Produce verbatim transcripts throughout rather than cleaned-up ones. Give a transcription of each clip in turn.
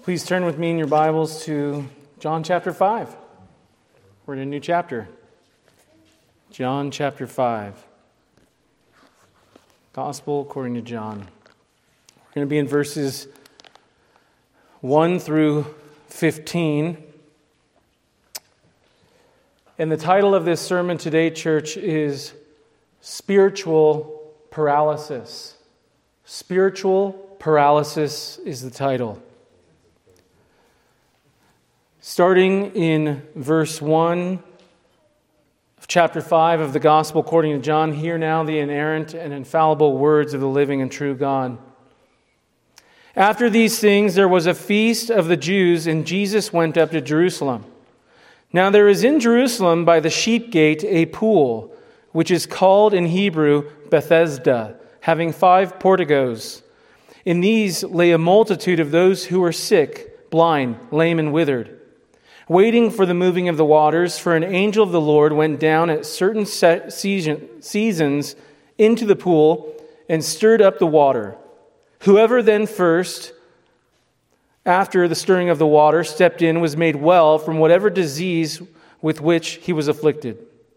Please turn with me in your Bibles to John chapter five. We're in a new chapter. John chapter five. Gospel according to John. We're going to be in verses one through fifteen. And the title of this sermon today, church, is Spiritual Paralysis. Spiritual Paralysis is the title. Starting in verse one of chapter five of the Gospel according to John, hear now the inerrant and infallible words of the living and true God. After these things there was a feast of the Jews, and Jesus went up to Jerusalem. Now there is in Jerusalem by the sheep gate a pool, which is called in Hebrew Bethesda, having five porticos. In these lay a multitude of those who were sick, blind, lame, and withered, waiting for the moving of the waters, for an angel of the Lord went down at certain seasons into the pool and stirred up the water. Whoever then first, after the stirring of the water, stepped in was made well from whatever disease with which he was afflicted.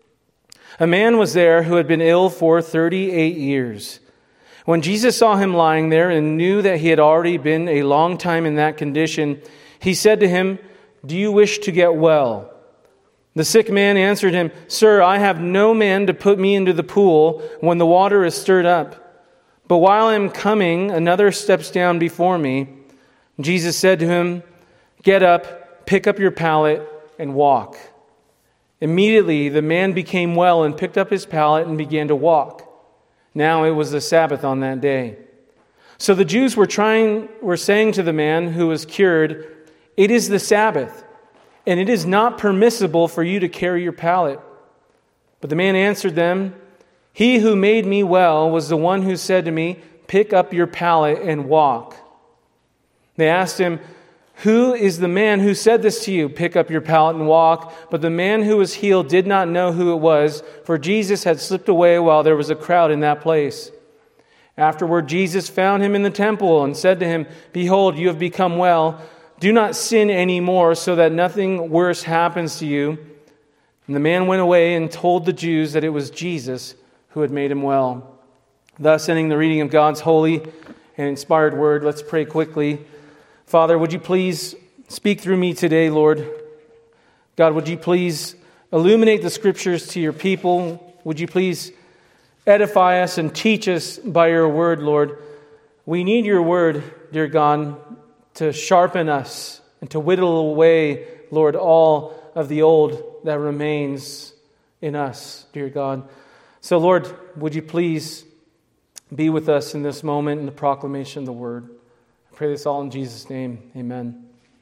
A man was there who had been ill for thirty-eight years. When Jesus saw him lying there and knew that he had already been a long time in that condition, he said to him, "Do you wish to get well?" The sick man answered him, "Sir, I have no man to put me into the pool when the water is stirred up. But while I am coming, another steps down before me." Jesus said to him, "Get up, pick up your pallet, and walk." Immediately the man became well and picked up his pallet and began to walk. Now it was the Sabbath on that day. So the Jews were trying, were saying to the man who was cured, "It is the Sabbath, and it is not permissible for you to carry your pallet." But the man answered them, "He who made me well was the one who said to me, 'Pick up your pallet and walk.'" They asked him, "Who is the man who said this to you, 'Pick up your pallet and walk'?" But the man who was healed did not know who it was, for Jesus had slipped away while there was a crowd in that place. Afterward, Jesus found him in the temple and said to him, "Behold, you have become well. Do not sin anymore, so that nothing worse happens to you." And the man went away and told the Jews that it was Jesus who had made him well. Thus ending the reading of God's holy and inspired word. Let's pray quickly. Father, would you please speak through me today, Lord? God, would you please illuminate the Scriptures to your people? Would you please edify us and teach us by your word, Lord? We need your word, dear God, to sharpen us and to whittle away, Lord, all of the old that remains in us, dear God. So, Lord, would you please be with us in this moment in the proclamation of the word? I pray this all in Jesus' name. Amen.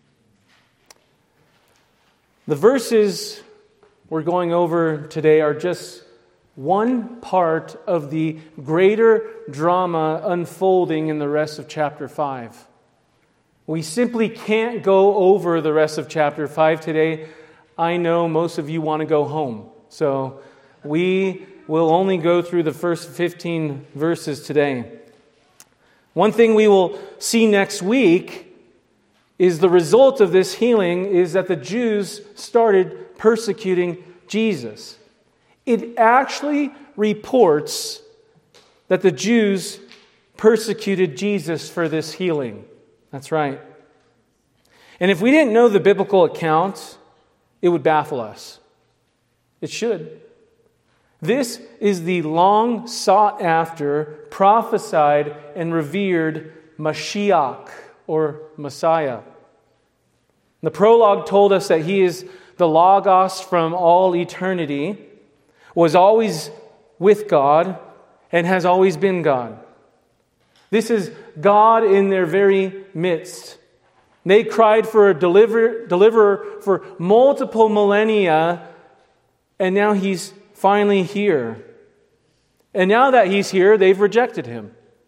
The verses we're going over today are just one part of the greater drama unfolding in the rest of chapter five. We simply can't go over the rest of chapter five today. I know most of you want to go home. So we will only go through the first fifteen verses today. One thing we will see next week is the result of this healing is that the Jews started persecuting Jesus. It actually reports that the Jews persecuted Jesus for this healing. That's right. And if we didn't know the biblical account, it would baffle us. It should. This is the long sought after, prophesied, and revered Mashiach, or Messiah. The prologue told us that he is the Logos from all eternity, was always with God, and has always been God. This is God in their very midst. They cried for a deliver, deliverer for multiple millennia, and now he's finally here. And now that he's here, they've rejected him.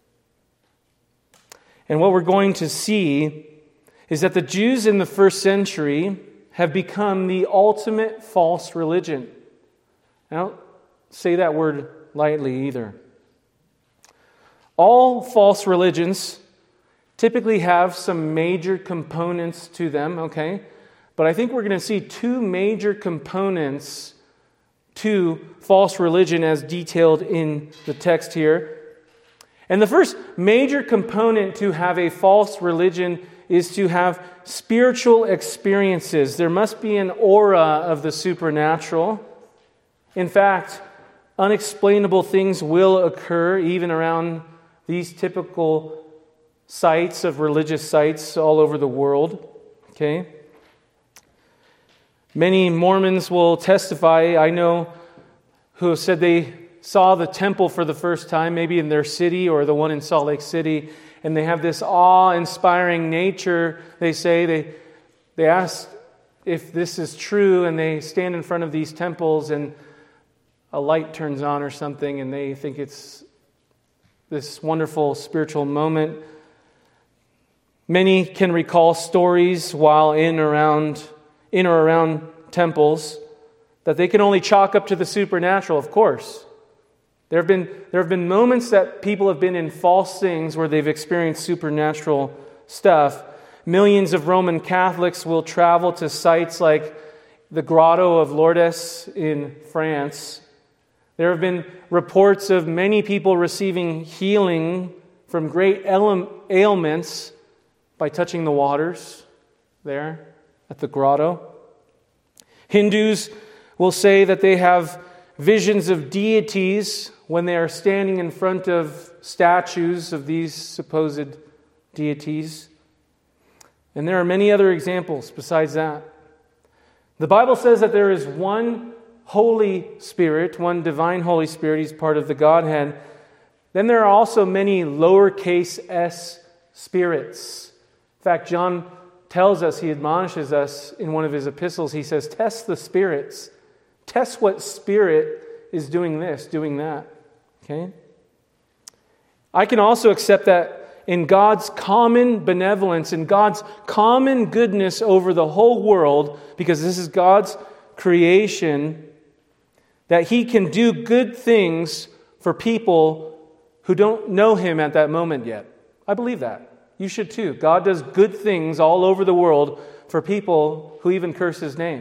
And what we're going to see is that the Jews in the first century have become the ultimate false religion. I don't say that word lightly either. All false religions typically have some major components to them, okay? But I think we're going to see two major components to false religion as detailed in the text here. And the first major component to have a false religion is to have spiritual experiences. There must be an aura of the supernatural. In fact, unexplainable things will occur even around these typical sites of religious sites all over the world. Okay? Many Mormons will testify, I know, who have said they saw the temple for the first time, maybe in their city or the one in Salt Lake City, and they have this awe-inspiring nature. They say they they ask if this is true, and they stand in front of these temples, and a light turns on or something, and they think it's this wonderful spiritual moment. Many can recall stories while in around in or around temples that they can only chalk up to the supernatural, of course. There have been there have been moments that people have been in false things where they've experienced supernatural stuff. Millions of Roman Catholics will travel to sites like the Grotto of Lourdes in France. There have been reports of many people receiving healing from great ailments by touching the waters there at the grotto. Hindus will say that they have visions of deities when they are standing in front of statues of these supposed deities. And there are many other examples besides that. The Bible says that there is one Holy Spirit, one divine Holy Spirit. He's part of the Godhead. Then there are also many lowercase s spirits. In fact, John tells us, he admonishes us in one of his epistles, he says, test the spirits. Test what spirit is doing this, doing that. Okay? I can also accept that in God's common benevolence, in God's common goodness over the whole world, because this is God's creation, that He can do good things for people who don't know Him at that moment yet. I believe that. You should too. God does good things all over the world for people who even curse His name.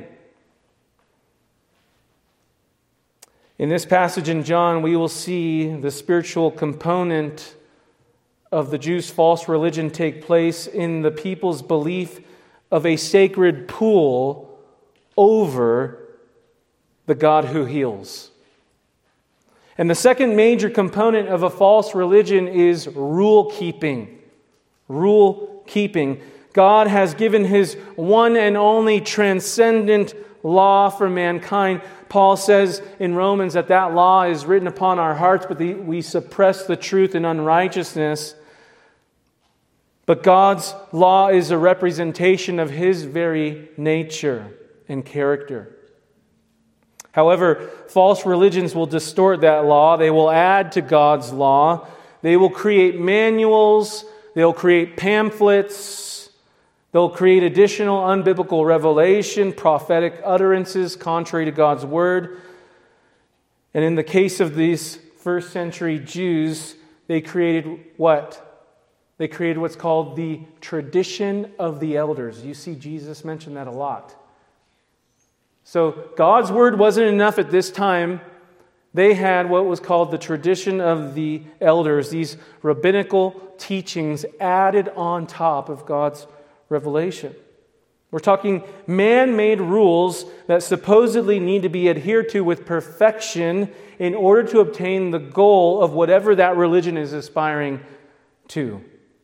In this passage in John, we will see the spiritual component of the Jews' false religion take place in the people's belief of a sacred pool over the God who heals. And the second major component of a false religion is rule keeping. Rule keeping. God has given His one and only transcendent law for mankind. Paul says in Romans that that law is written upon our hearts, but the, we suppress the truth in unrighteousness. But God's law is a representation of His very nature and character. However, false religions will distort that law. They will add to God's law. They will create manuals. They'll create pamphlets. They'll create additional unbiblical revelation, prophetic utterances contrary to God's word. And in the case of these first century Jews, they created what? They created what's called the tradition of the elders. You see Jesus mention that a lot. So God's word wasn't enough at this time. They had what was called the tradition of the elders, these rabbinical teachings added on top of God's revelation. We're talking man-made rules that supposedly need to be adhered to with perfection in order to obtain the goal of whatever that religion is aspiring to.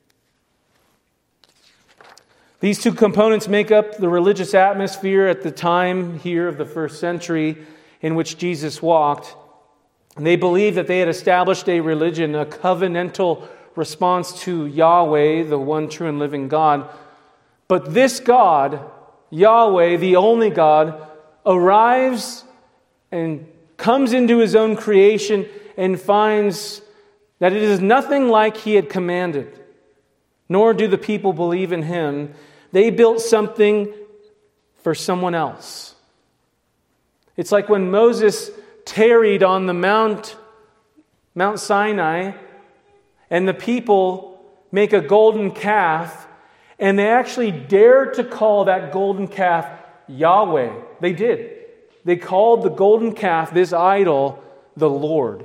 These two components make up the religious atmosphere at the time here of the first century in which Jesus walked. And they believed that they had established a religion, a covenantal response to Yahweh, the one true and living God. But this God, Yahweh, the only God, arrives and comes into His own creation and finds that it is nothing like He had commanded. Nor do the people believe in Him. They built something for someone else. It's like when Moses tarried on the Mount, Mount Sinai, and the people make a golden calf, and they actually dared to call that golden calf Yahweh. They did. They called the golden calf, this idol, the Lord.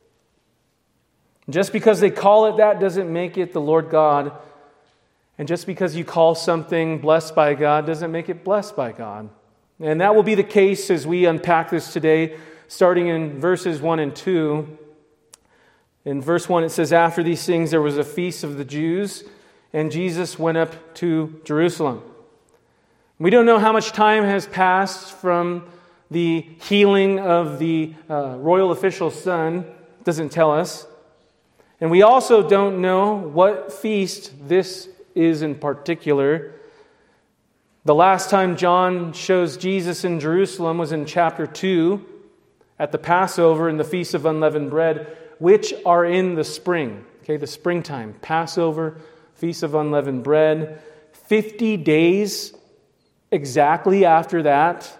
Just because they call it that doesn't make it the Lord God. And just because you call something blessed by God doesn't make it blessed by God. And that will be the case as we unpack this today, starting in verses one and two. In verse one, it says, "After these things there was a feast of the Jews, and Jesus went up to Jerusalem." We don't know how much time has passed from the healing of the uh, royal official's son. It doesn't tell us. And we also don't know what feast this is in particular. The last time John shows Jesus in Jerusalem was in chapter two at the Passover and the Feast of Unleavened Bread, which are in the spring. Okay, the springtime. Passover, Feast of Unleavened Bread. Fifty days exactly after that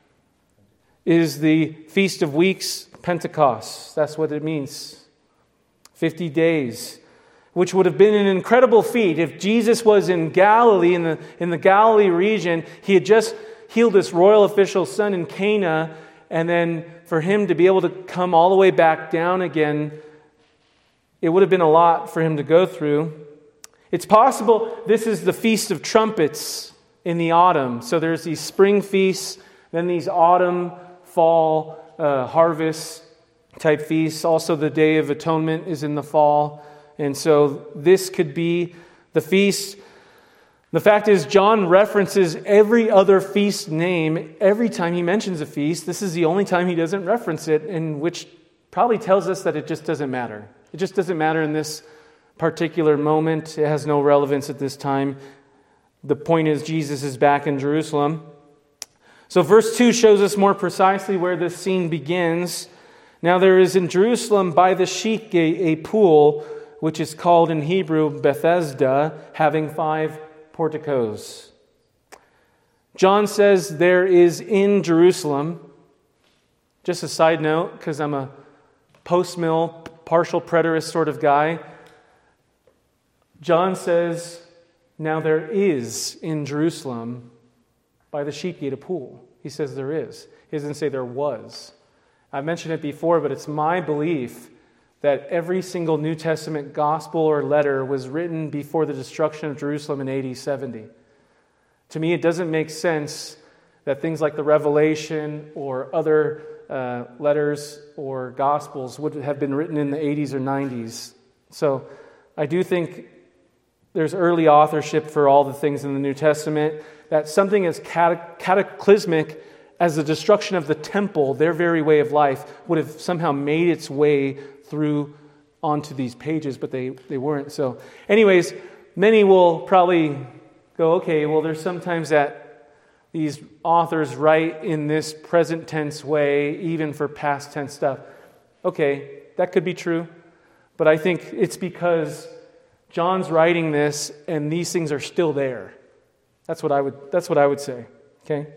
is the Feast of Weeks, Pentecost. That's what it means. Fifty days. Which would have been an incredible feat. If Jesus was in Galilee, in the, in the Galilee region, he had just healed this royal official's son in Cana, and then for him to be able to come all the way back down again, it would have been a lot for him to go through. It's possible this is the Feast of Trumpets in the autumn. So there's these spring feasts, then these autumn, fall, uh, harvest type feasts. Also the Day of Atonement is in the fall. And so this could be the feast. The fact is, John references every other feast name every time he mentions a feast. This is the only time he doesn't reference it, and which probably tells us that it just doesn't matter. It just doesn't matter in this particular moment. It has no relevance at this time. The point is, Jesus is back in Jerusalem. So verse two shows us more precisely where this scene begins. "Now there is in Jerusalem by the sheep gate a pool, which is called in Hebrew Bethesda, having five porticos." John says there is in Jerusalem, just a side note, because I'm a post-mill, partial preterist sort of guy. John says, now there is in Jerusalem by the sheep gate a pool. He says there is. He doesn't say there was. I've mentioned it before, but it's my belief that every single New Testament gospel or letter was written before the destruction of Jerusalem in A D seventy. To me, it doesn't make sense that things like the Revelation or other uh, letters or gospels would have been written in the eighties or nineties. So I do think there's early authorship for all the things in the New Testament, that something as cataclysmic as the destruction of the temple, their very way of life, would have somehow made its way through onto these pages, but they, they weren't. So anyways, many will probably go, okay, well, there's sometimes that these authors write in this present tense way, even for past tense stuff. Okay, that could be true, but I think it's because John's writing this and these things are still there. That's what I would, that's what I would say, okay?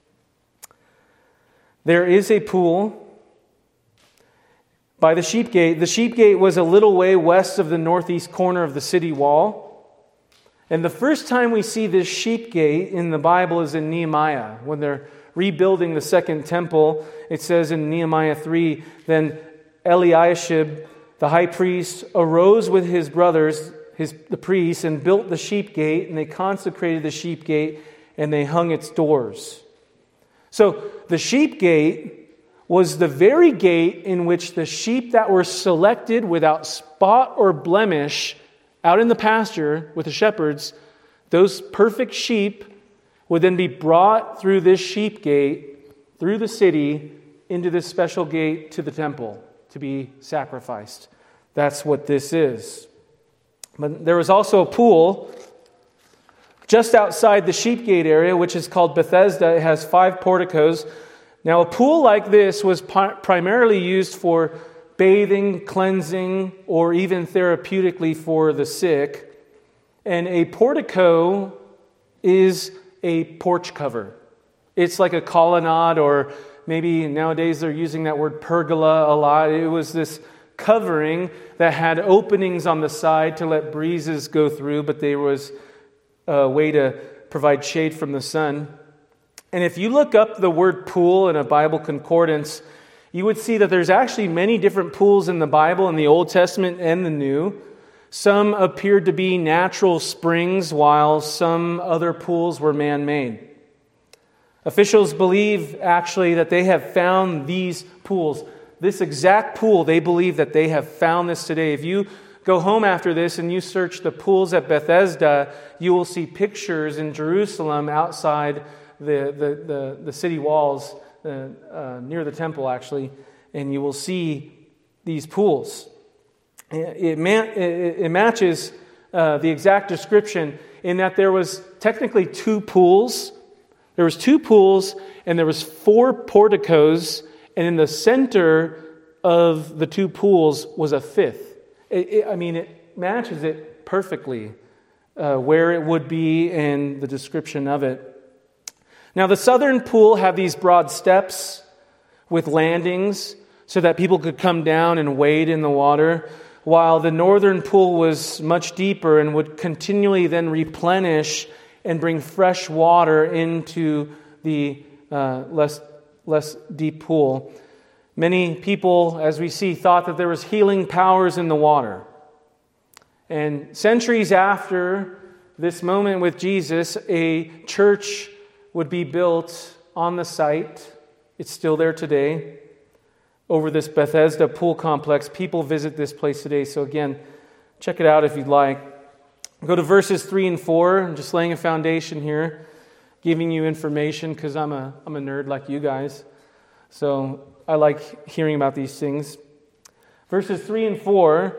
There is a pool by the sheep gate. The sheep gate was a little way west of the northeast corner of the city wall. And the first time we see this sheep gate in the Bible is in Nehemiah. When they're rebuilding the second temple, it says in Nehemiah three, then Eliashib, the high priest, arose with his brothers, his the priests, and built the sheep gate, and they consecrated the sheep gate, and they hung its doors. So the sheep gate was the very gate in which the sheep that were selected without spot or blemish out in the pasture with the shepherds, those perfect sheep would then be brought through this sheep gate, through the city, into this special gate to the temple to be sacrificed. That's what this is. But there was also a pool just outside the sheep gate area, which is called Bethesda. It has five porticos. Now, a pool like this was pri- primarily used for bathing, cleansing, or even therapeutically for the sick. And a portico is a porch cover. It's like a colonnade, or maybe nowadays they're using that word pergola a lot. It was this covering that had openings on the side to let breezes go through, but there was a way to provide shade from the sun. And if you look up the word pool in a Bible concordance, you would see that there's actually many different pools in the Bible, in the Old Testament and the New. Some appeared to be natural springs, while some other pools were man-made. Officials believe, actually, that they have found these pools. This exact pool, they believe that they have found this today. If you go home after this and you search the pools at Bethesda, you will see pictures in Jerusalem outside the, the, the, the city walls, uh, uh, near the temple, actually, and you will see these pools. It, man, it, it matches uh, the exact description in that there was technically two pools. There was two pools, and there was four porticos, and in the center of the two pools was a fifth. It, it, I mean, it matches it perfectly, uh, where it would be and the description of it. Now, the southern pool had these broad steps with landings so that people could come down and wade in the water, while the northern pool was much deeper and would continually then replenish and bring fresh water into the uh, less, less deep pool. Many people, as we see, thought that there was healing powers in the water. And centuries after this moment with Jesus, a church would be built on the site. It's still there today. Over this Bethesda pool complex. People visit this place today. So again, check it out if you'd like. Go to verses three and four. I'm just laying a foundation here, giving you information because I'm a I'm a nerd like you guys. So I like hearing about these things. Verses three and four.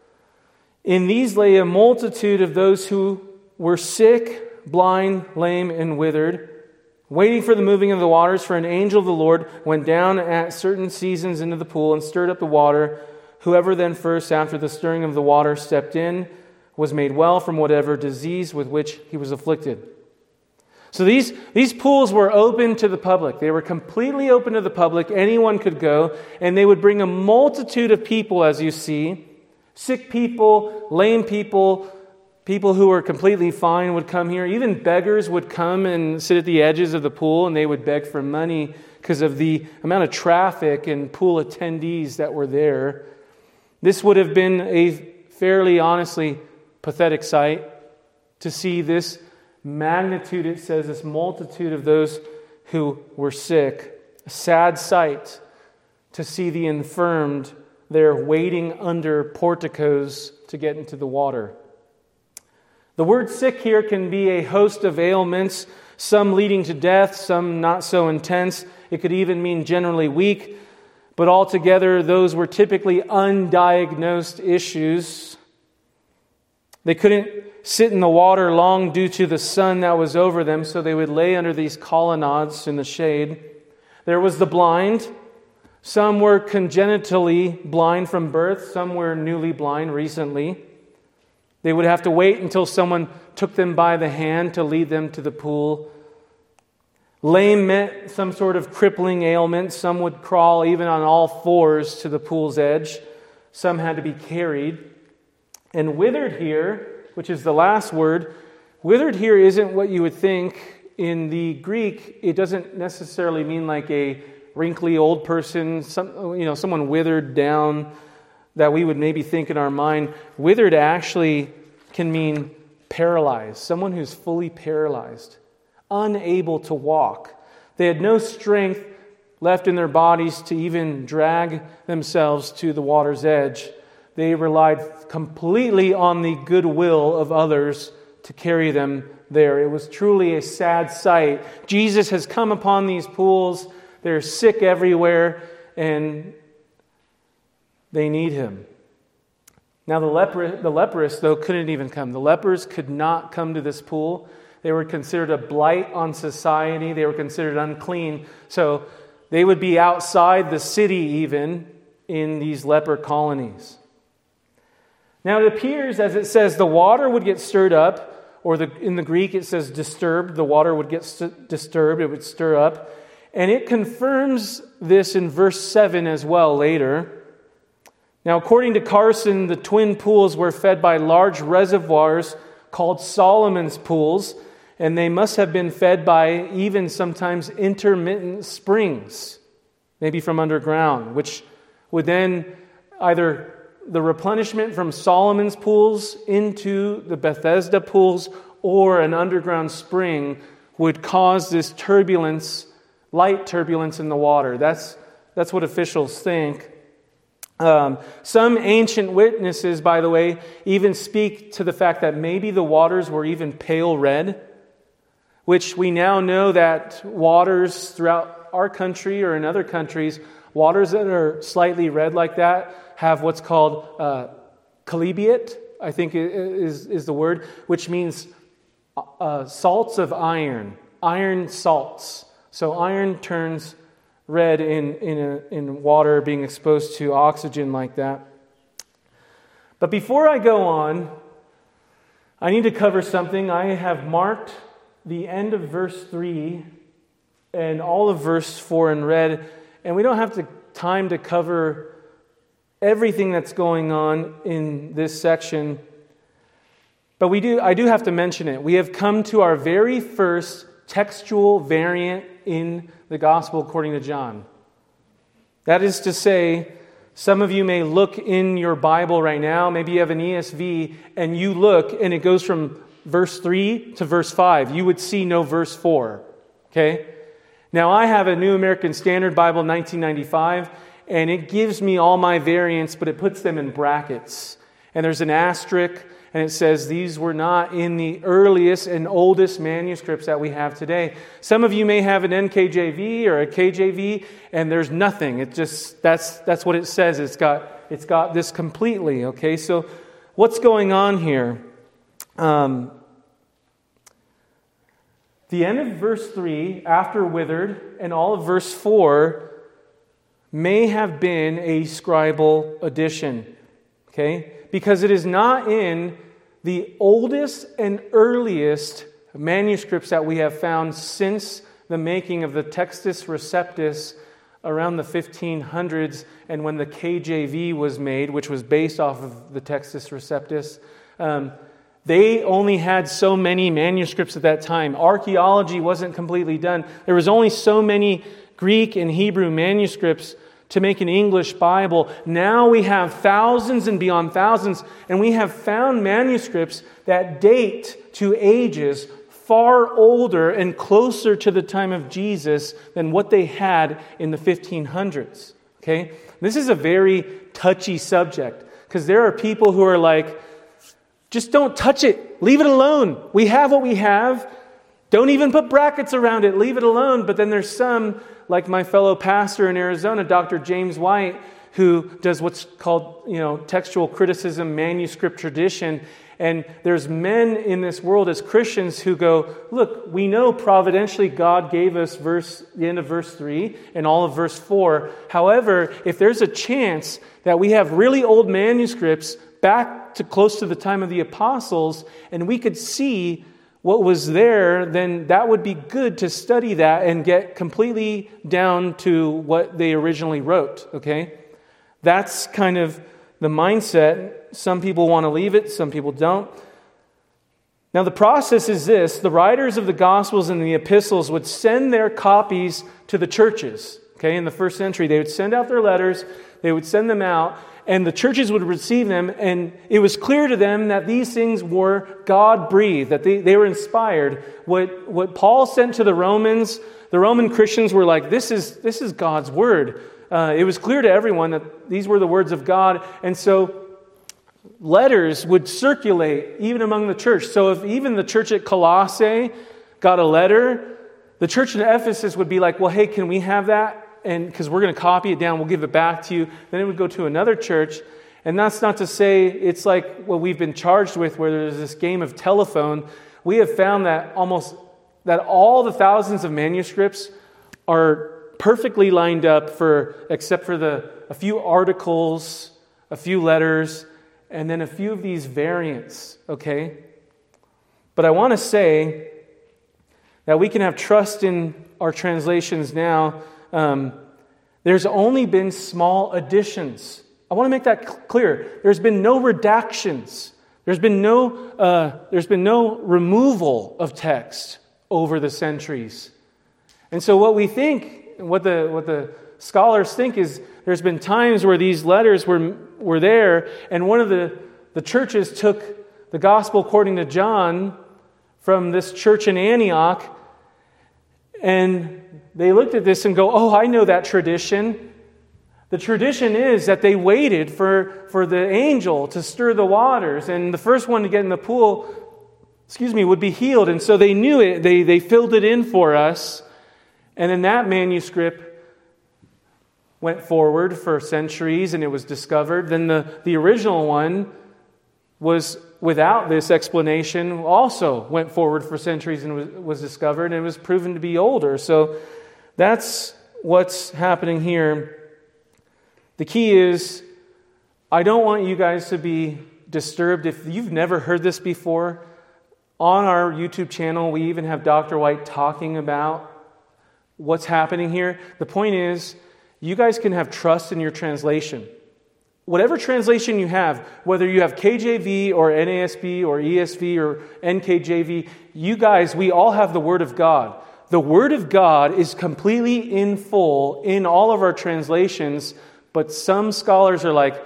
In these lay a multitude of those who were sick, blind, lame, and withered, waiting for the moving of the waters, for an angel of the Lord went down at certain seasons into the pool and stirred up the water. Whoever then first, after the stirring of the water, stepped in, was made well from whatever disease with which he was afflicted. So these, these pools were open to the public. They were completely open to the public. Anyone could go, and they would bring a multitude of people, as you see. Sick people, lame people, people who were completely fine would come here. Even beggars would come and sit at the edges of the pool, and they would beg for money because of the amount of traffic and pool attendees that were there. This would have been a fairly, honestly, pathetic sight to see this magnitude, it says, this multitude of those who were sick. A sad sight to see the infirmed there waiting under porticos to get into the water. The word sick here can be a host of ailments, some leading to death, some not so intense. It could even mean generally weak, but altogether those were typically undiagnosed issues. They couldn't sit in the water long due to the sun that was over them, so they would lay under these colonnades in the shade. There was the blind. Some were congenitally blind from birth. Some were newly blind recently. They would have to wait until someone took them by the hand to lead them to the pool. Lame meant some sort of crippling ailment. Some would crawl even on all fours to the pool's edge. Some had to be carried. And withered here, which is the last word, withered here isn't what you would think. In the Greek, it doesn't necessarily mean like a wrinkly old person, some, you know, someone withered down that we would maybe think in our mind. Withered actually can mean paralyzed, someone who's fully paralyzed, unable to walk. They had no strength left in their bodies to even drag themselves to the water's edge. They relied completely on the goodwill of others to carry them there. It was truly a sad sight. Jesus has come upon these pools. They're sick everywhere, and they need him. Now the leper, the leprous, though, couldn't even come. The lepers could not come to this pool. They were considered a blight on society. They were considered unclean. So they would be outside the city even in these leper colonies. Now it appears, as it says, the water would get stirred up, or the, in the Greek it says disturbed. The water would get st- disturbed. It would stir up. And it confirms this in verse seven as well later. Now, according to Carson, the twin pools were fed by large reservoirs called Solomon's pools, and they must have been fed by even sometimes intermittent springs, maybe from underground, which would then either the replenishment from Solomon's pools into the Bethesda pools or an underground spring would cause this turbulence, light turbulence in the water. That's, that's what officials think. Um, some ancient witnesses, by the way, even speak to the fact that maybe the waters were even pale red, which we now know that waters throughout our country or in other countries, waters that are slightly red like that have what's called uh, chalybeate, I think is, is the word, which means uh, salts of iron, iron salts. So iron turns red in in, a, in water being exposed to oxygen like that. But before I go on, I need to cover something. I have marked the end of verse three and all of verse four in red, and we don't have the time to cover everything that's going on in this section. But we do. I do have to mention it. We have come to our very first textual variant in the Gospel according to John. That is to say, some of you may look in your Bible right now, maybe you have an E S V, and you look and it goes from verse three to verse five. You would see no verse four. Okay? Now I have a New American Standard Bible, nineteen ninety-five, and it gives me all my variants, but it puts them in brackets. And there's an asterisk, and it says these were not in the earliest and oldest manuscripts that we have today. Some of you may have an N K J V or a K J V, and there's nothing. It just that's that's what it says. It's got it's got this completely. Okay, so what's going on here? Um, the end of verse three, after withered, and all of verse four may have been a scribal addition. Okay, because it is not in the oldest and earliest manuscripts that we have found since the making of the Textus Receptus around the fifteen hundreds, and when the K J V was made, which was based off of the Textus Receptus. Um, they only had so many manuscripts at that time. Archaeology wasn't completely done. There was only so many Greek and Hebrew manuscripts to make an English Bible. Now we have thousands and beyond thousands, and we have found manuscripts that date to ages far older and closer to the time of Jesus than what they had in the fifteen hundreds. Okay? This is a very touchy subject, because there are people who are like, just don't touch it. Leave it alone. We have what we have. Don't even put brackets around it. Leave it alone. But then there's some, like my fellow pastor in Arizona, Doctor James White, who does what's called, you know, textual criticism, manuscript tradition. And there's men in this world as Christians who go, look, we know providentially God gave us verse the end of verse three and all of verse four. However, if there's a chance that we have really old manuscripts back to close to the time of the apostles, and we could see what was there, then that would be good to study that and get completely down to what they originally wrote, okay? That's kind of the mindset. Some people want to leave it, some people don't. Now the process is this: the writers of the Gospels and the epistles would send their copies to the churches, okay? In the first century, they would send out their letters, they would send them out, and the churches would receive them, and it was clear to them that these things were God-breathed, that they, they were inspired. What, what Paul sent to the Romans, the Roman Christians were like, this is, this is God's word. Uh, it was clear to everyone that these were the words of God, and so letters would circulate even among the church. So if even the church at Colossae got a letter, the church in Ephesus would be like, well, hey, can we have that? And because we're going to copy it down, we'll give it back to you. Then it would go to another church. And that's not to say it's like what we've been charged with, where there's this game of telephone. We have found that almost that all the thousands of manuscripts are perfectly lined up for, except for the a few articles, a few letters, and then a few of these variants. Okay, but I want to say that we can have trust in our translations now. Um, there's only been small additions I want to make that cl- clear. There's been no redactions. There's been no uh, there's been no removal of text over the centuries. And so what we think, what the what the scholars think is there's been times where these letters were were there, and one of the, the churches took the gospel according to John from this church in Antioch, and they looked at this and go, oh, I know that tradition. The tradition is that they waited for, for the angel to stir the waters, and the first one to get in the pool, excuse me, would be healed. And so they knew it. They, they filled it in for us. And then that manuscript went forward for centuries, and it was discovered. Then the, the original one was without this explanation, also went forward for centuries and was, was discovered, and it was proven to be older. So that's what's happening here. The key is, I don't want you guys to be disturbed. If you've never heard this before, on our YouTube channel, we even have Doctor White talking about what's happening here. The point is, you guys can have trust in your translation. Whatever translation you have, whether you have K J V or N A S B or E S V or N K J V, you guys, we all have the Word of God. The Word of God is completely in full in all of our translations. But some scholars are like,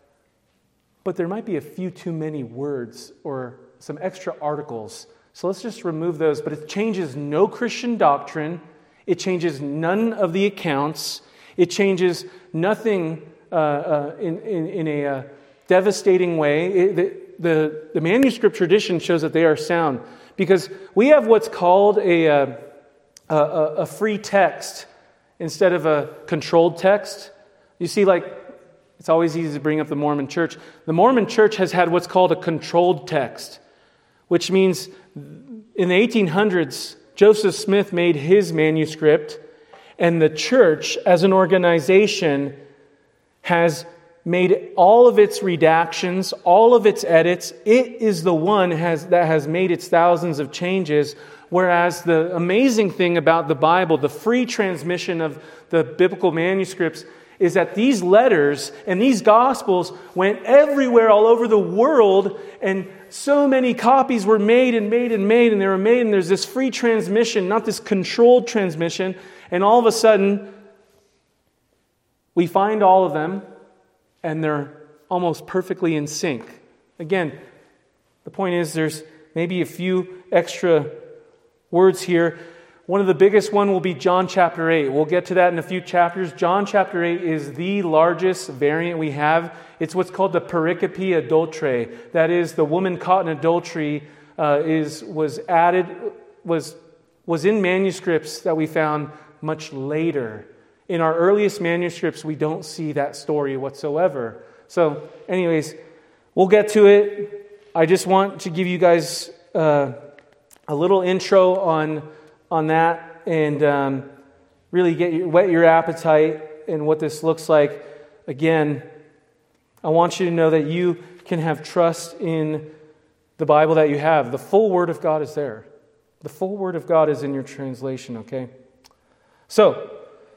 but there might be a few too many words or some extra articles. So let's just remove those. But it changes no Christian doctrine. It changes none of the accounts. It changes nothing uh, uh, in, in, in a uh, devastating way. It, the, the, the manuscript tradition shows that they are sound. Because we have what's called a, uh, a, a free text instead of a controlled text. You see, like, it's always easy to bring up the Mormon Church. The Mormon Church has had what's called a controlled text, which means in the eighteen hundreds, Joseph Smith made his manuscript, and the church, as an organization, has made all of its redactions, all of its edits. It is the one has, that has made its thousands of changes, whereas the amazing thing about the Bible, the free transmission of the biblical manuscripts, is that these letters and these gospels went everywhere all over the world, and so many copies were made and made and made, and they were made, and there's this free transmission, not this controlled transmission, and all of a sudden, we find all of them, and they're almost perfectly in sync. Again, the point is there's maybe a few extra words here. One of the biggest one will be John chapter eight. We'll get to that in a few chapters. John chapter eight is the largest variant we have. It's what's called the pericope adulterae. That is, the woman caught in adultery uh, is was added, was was in manuscripts that we found much later. In our earliest manuscripts, we don't see that story whatsoever. So, anyways, we'll get to it. I just want to give you guys uh, a little intro on. on that and um, really get your, whet your appetite and what this looks like. Again, I want you to know that you can have trust in the Bible that you have. The full Word of God is there. The full Word of God is in your translation, okay? So,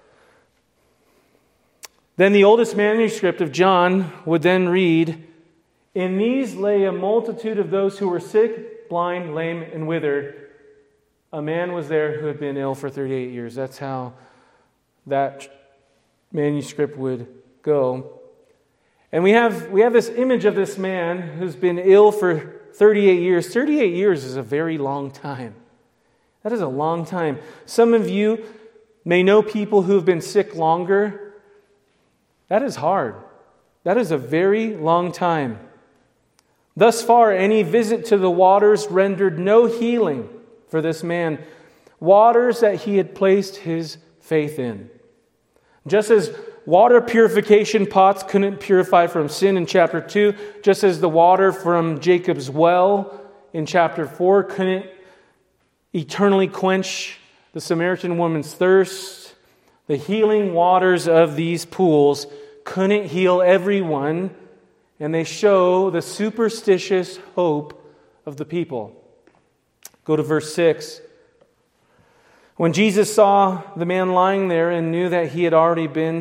then the oldest manuscript of John would then read, "In these lay a multitude of those who were sick, blind, lame, and withered. A man was there who had been ill for thirty-eight years. That's how that manuscript would go. And we have we have this image of this man who's been ill for thirty-eight years. thirty-eight years is a very long time. That is a long time. Some of you may know people who have been sick longer. That is hard. That is a very long time. Thus far, any visit to the waters rendered no healing for this man, waters that he had placed his faith in. Just as water purification pots couldn't purify from sin in chapter two, just as the water from Jacob's well in chapter four couldn't eternally quench the Samaritan woman's thirst, the healing waters of these pools couldn't heal everyone, and they show the superstitious hope of the people. Go to verse six. When Jesus saw the man lying there and knew that he had already been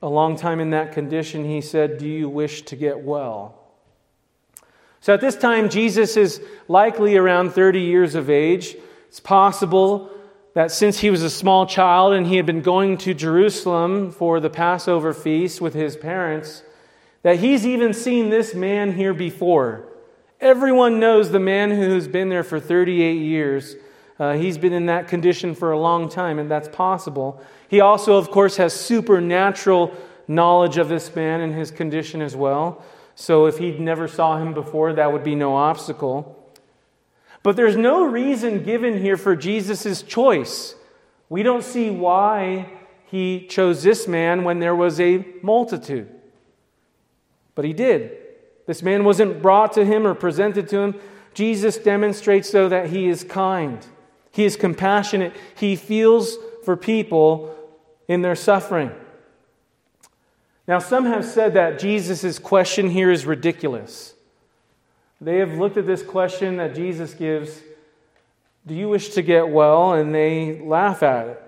a long time in that condition, he said, "Do you wish to get well?" So at this time, Jesus is likely around thirty years of age. It's possible that since he was a small child and he had been going to Jerusalem for the Passover feast with his parents, that he's even seen this man here before. Everyone knows the man who's been there for thirty-eight years. Uh, he's been in that condition for a long time, and that's possible. He also, of course, has supernatural knowledge of this man and his condition as well. So if he never saw him before, that would be no obstacle. But there's no reason given here for Jesus' choice. We don't see why he chose this man when there was a multitude. But he did. This man wasn't brought to him or presented to him. Jesus demonstrates, though, that he is kind. He is compassionate. He feels for people in their suffering. Now, some have said that Jesus' question here is ridiculous. They have looked at this question that Jesus gives, "Do you wish to get well?" and they laugh at it.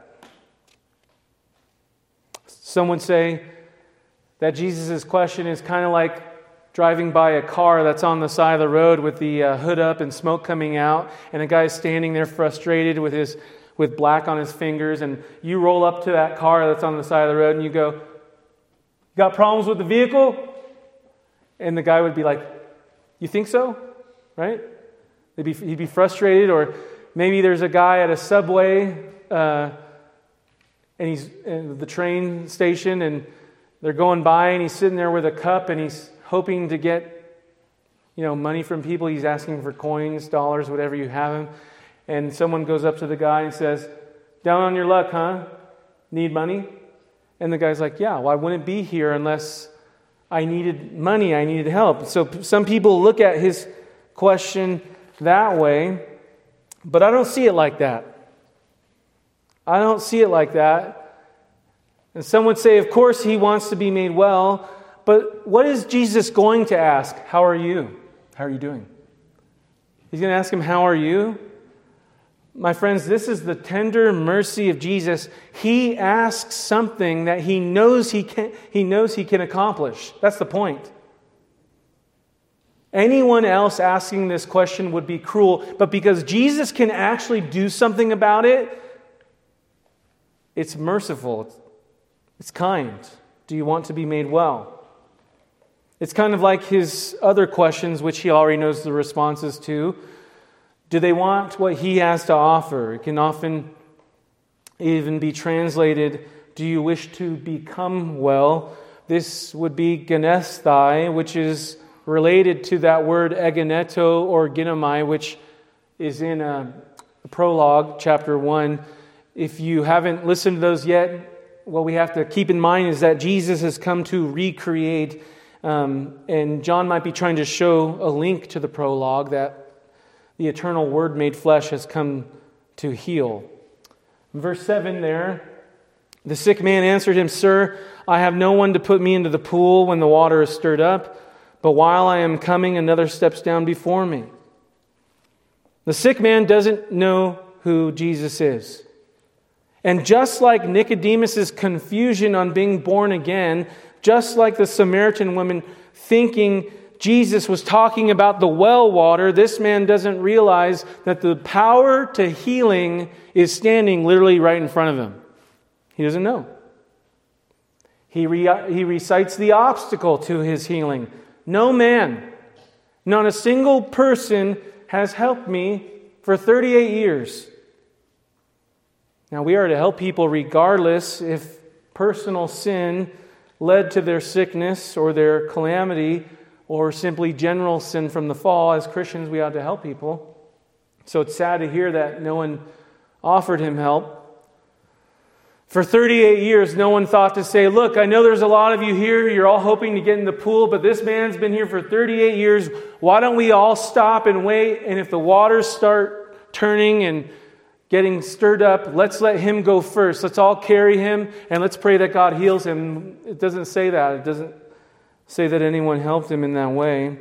Some would say that Jesus' question is kind of like driving by a car that's on the side of the road with the uh, hood up and smoke coming out, and a guy's standing there frustrated with his with black on his fingers, and you roll up to that car that's on the side of the road and you go, "Got problems with the vehicle?" And the guy would be like, "You think so?" Right? They'd be, he'd be frustrated. Or maybe there's a guy at a subway uh, and he's in the train station and they're going by and he's sitting there with a cup and he's hoping to get, you know, money from people. He's asking for coins, dollars, whatever you have him. And someone goes up to the guy and says, "Down on your luck, huh? Need money?" And the guy's like, "Yeah, well, I wouldn't be here unless I needed money, I needed help." So some people look at his question that way, but I don't see it like that. I don't see it like that. And some would say, of course, he wants to be made well, but what is Jesus going to ask? How are you? How are you doing? He's going to ask him, how are you? My friends, this is the tender mercy of Jesus. He asks something that he knows he can, he knows he can accomplish. That's the point. Anyone else asking this question would be cruel, but because Jesus can actually do something about it, it's merciful. It's kind. Do you want to be made well? It's kind of like his other questions, which he already knows the responses to. Do they want what he has to offer? It can often even be translated, do you wish to become well? This would be genesthai, which is related to that word egeneto or ginomai, which is in a prologue, chapter one. If you haven't listened to those yet, what we have to keep in mind is that Jesus has come to recreate, um, and John might be trying to show a link to the prologue that the eternal Word made flesh has come to heal. In verse seven there, the sick man answered him, "Sir, I have no one to put me into the pool when the water is stirred up, but while I am coming, another steps down before me." The sick man doesn't know who Jesus is. And just like Nicodemus' confusion on being born again, just like the Samaritan woman thinking Jesus was talking about the well water, this man doesn't realize that the power to healing is standing literally right in front of him. He doesn't know. He, re- he recites the obstacle to his healing. No man, not a single person has helped me for thirty-eight years. Now, we are to help people regardless if personal sin led to their sickness or their calamity, or simply general sin from the fall. As Christians, we ought to help people. So it's sad to hear that no one offered him help. For thirty-eight years, no one thought to say, "Look, I know there's a lot of you here. You're all hoping to get in the pool, but this man's been here for thirty-eight years. Why don't we all stop and wait? And if the waters start turning and getting stirred up, let's let him go first. Let's all carry him and let's pray that God heals him." It doesn't say that. It doesn't say that anyone helped him in that way.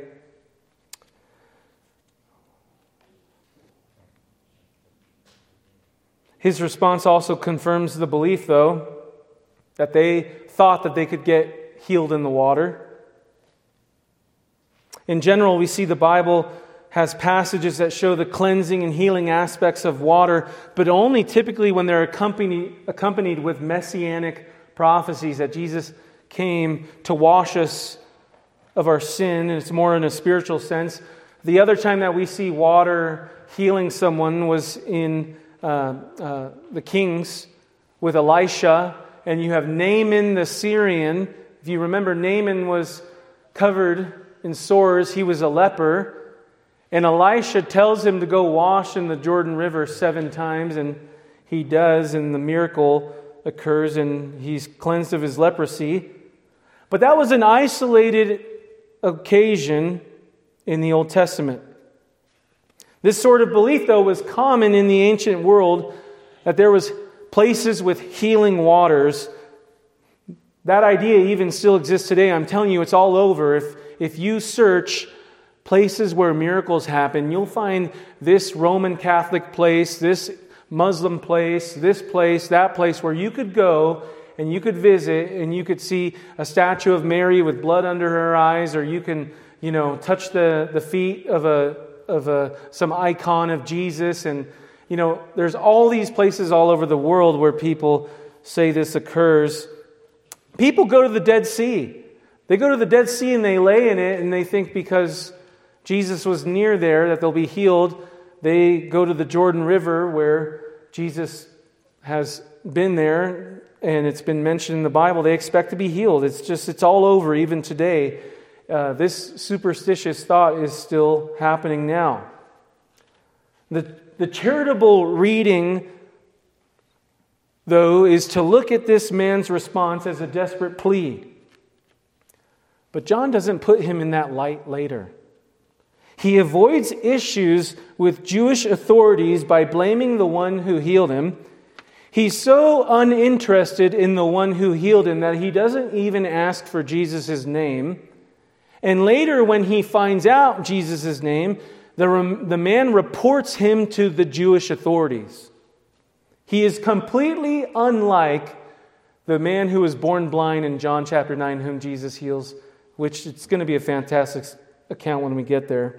His response also confirms the belief, though. that they thought that they could get healed in the water. In general, we see the Bible has passages that show the cleansing and healing aspects of water, but only typically when they're accompanied, accompanied with messianic prophecies that Jesus came to wash us of our sin, and it's more in a spiritual sense. The other time that we see water healing someone was in uh, uh, the Kings with Elisha, and you have Naaman the Syrian. If you remember, Naaman was covered in sores. He was a leper. And Elisha tells him to go wash in the Jordan River seven times, and he does, and the miracle occurs, and he's cleansed of his leprosy. But that was an isolated occasion in the Old Testament. This sort of belief, though, was common in the ancient world, that there was places with healing waters. That idea even still exists today. I'm telling you, it's all over. If, if you search places where miracles happen, you'll find this Roman Catholic place, this Muslim place, this place, that place where you could go and you could visit and you could see a statue of Mary with blood under her eyes, or you can, you know, touch the, the feet of a of a some icon of Jesus. And you know, there's all these places all over the world where people say this occurs. People go to the Dead Sea. They go to the Dead Sea and they lay in it, and they think because Jesus was near there that they'll be healed. They go to the Jordan River where Jesus has been there, and it's been mentioned in the Bible. They expect to be healed. It's just, it's all over even today. Uh, this superstitious thought is still happening now. The, the charitable reading, though, is to look at this man's response as a desperate plea. But John doesn't put him in that light later. He avoids issues with Jewish authorities by blaming the one who healed him. He's so uninterested in the one who healed him that he doesn't even ask for Jesus' name. And later, when he finds out Jesus' name, the, the man reports him to the Jewish authorities. He is completely unlike the man who was born blind in John chapter nine, whom Jesus heals, which it's going to be a fantastic account when we get there.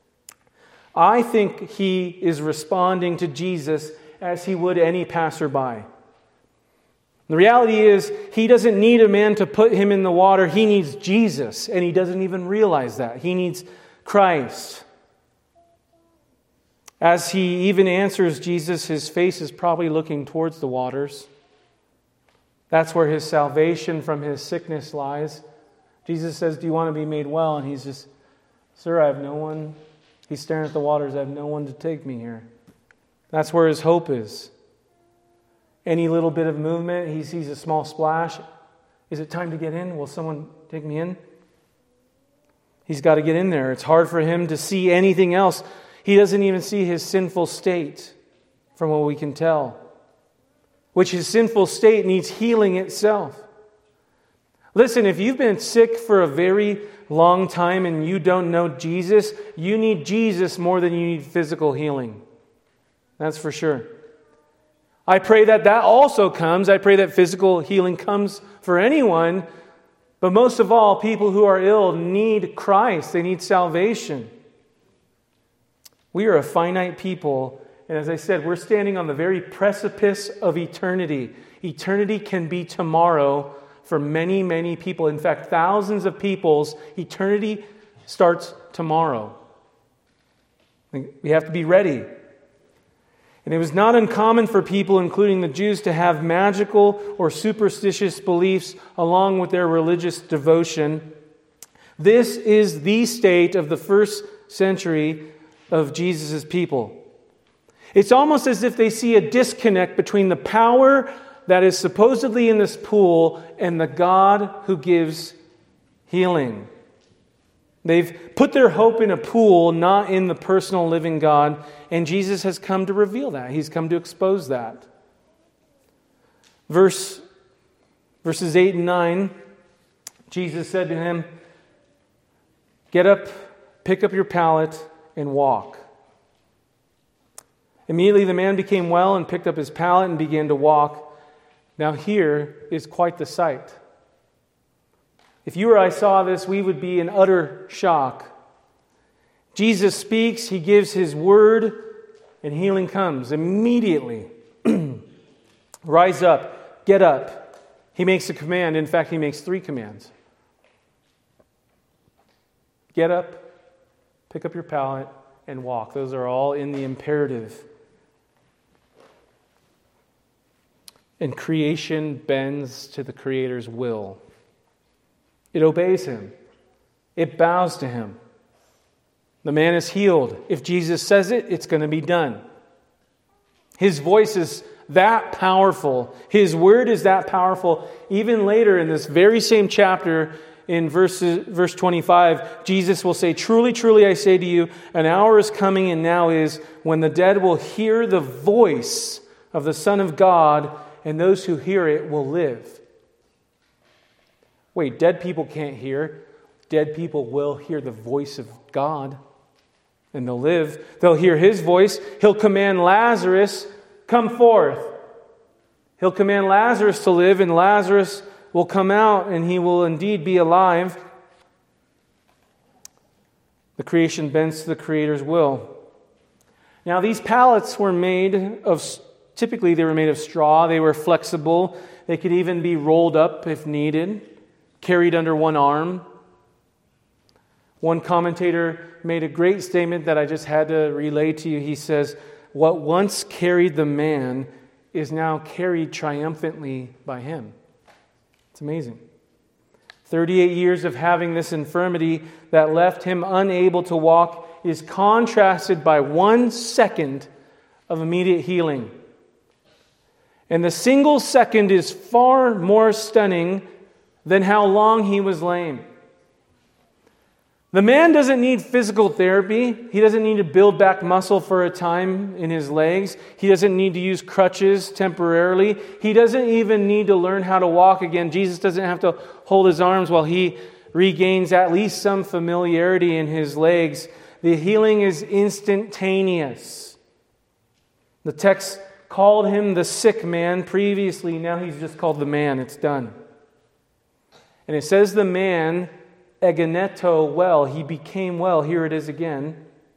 I think he is responding to Jesus as he would any passerby. The reality is, he doesn't need a man to put him in the water. He needs Jesus, and he doesn't even realize that. He needs Christ. As he even answers Jesus, his face is probably looking towards the waters. That's where his salvation from his sickness lies. Jesus says, "Do you want to be made well?" And he's just, "Sir, I have no one." He's staring at the waters. "I have no one to take me here." That's where his hope is. Any little bit of movement, he sees a small splash. Is it time to get in? Will someone take me in? He's got to get in there. It's hard for him to see anything else. He doesn't even see his sinful state, from what we can tell. Which his sinful state needs healing itself. Listen, if you've been sick for a very long time and you don't know Jesus, you need Jesus more than you need physical healing. That's for sure. I pray that that also comes. I pray that physical healing comes for anyone. But most of all, people who are ill need Christ. They need salvation. We are a finite people. And as I said, we're standing on the very precipice of eternity. Eternity can be tomorrow for many, many people. In fact, thousands of people's eternity starts tomorrow. We have to be ready. And it was not uncommon for people, including the Jews, to have magical or superstitious beliefs along with their religious devotion. This is the state of the first century of Jesus' people. It's almost as if they see a disconnect between the power that is supposedly in this pool and the God who gives healing. They've put their hope in a pool, not in the personal living God, and Jesus has come to reveal that. He's come to expose that. Verse, verses eight and nine, Jesus said to him, "Get up, pick up your pallet, and walk." Immediately the man became well and picked up his pallet and began to walk. Now here is quite the sight. If you or I saw this, we would be in utter shock. Jesus speaks, he gives his word, and healing comes immediately. Rise up, get up. He makes a command. In fact, he makes three commands. Get up, pick up your pallet, and walk. Those are all in the imperative. And creation bends to the Creator's will. It obeys him. It bows to him. The man is healed. If Jesus says it, it's going to be done. His voice is that powerful. His word is that powerful. Even later in this very same chapter, in verse, verse twenty-five, Jesus will say, "Truly, truly, I say to you, an hour is coming and now is when the dead will hear the voice of the Son of God, and those who hear it will live." Wait, dead people can't hear. Dead people will hear the voice of God, and they'll live. They'll hear his voice. He'll command Lazarus, "Come forth." He'll command Lazarus to live, and Lazarus will come out, and he will indeed be alive. The creation bends to the Creator's will. Now, these pallets were made of, typically they were made of straw. They were flexible. They could even be rolled up if needed, carried under one arm. One commentator made a great statement that I just had to relay to you. He says, "What once carried the man is now carried triumphantly by him." It's amazing. thirty-eight years of having this infirmity that left him unable to walk is contrasted by one second of immediate healing. And the single second is far more stunning than how long he was lame. The man doesn't need physical therapy. He doesn't need to build back muscle for a time in his legs. He doesn't need to use crutches temporarily. He doesn't even need to learn how to walk again. Jesus doesn't have to hold his arms while he regains at least some familiarity in his legs. The healing is instantaneous. The text called him the sick man previously. Now he's just called the man. It's done. And it says the man egeneto well. He became well. Here it is again.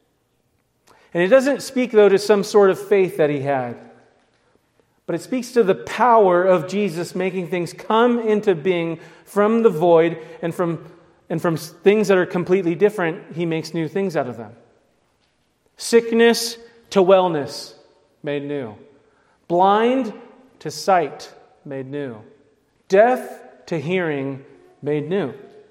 And it doesn't speak, though, to some sort of faith that he had. But it speaks to the power of Jesus making things come into being from the void, and from, and from things that are completely different, he makes new things out of them. Sickness to wellness, made new. Blind to sight, made new. Deaf to hearing, made new.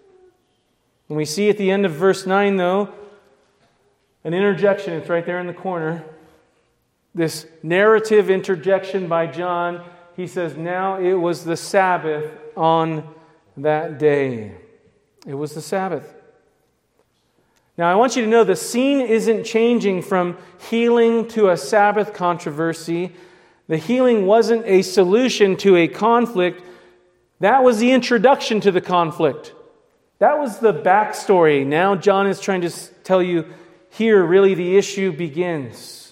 And we see at the end of verse nine, though, an interjection. It's right there in the corner. This narrative interjection by John. He says, "Now it was the Sabbath on that day." It was the Sabbath. Now I want you to know the scene isn't changing from healing to a Sabbath controversy. The healing wasn't a solution to a conflict. That was the introduction to the conflict. That was the backstory. Now John is trying to tell you here really the issue begins.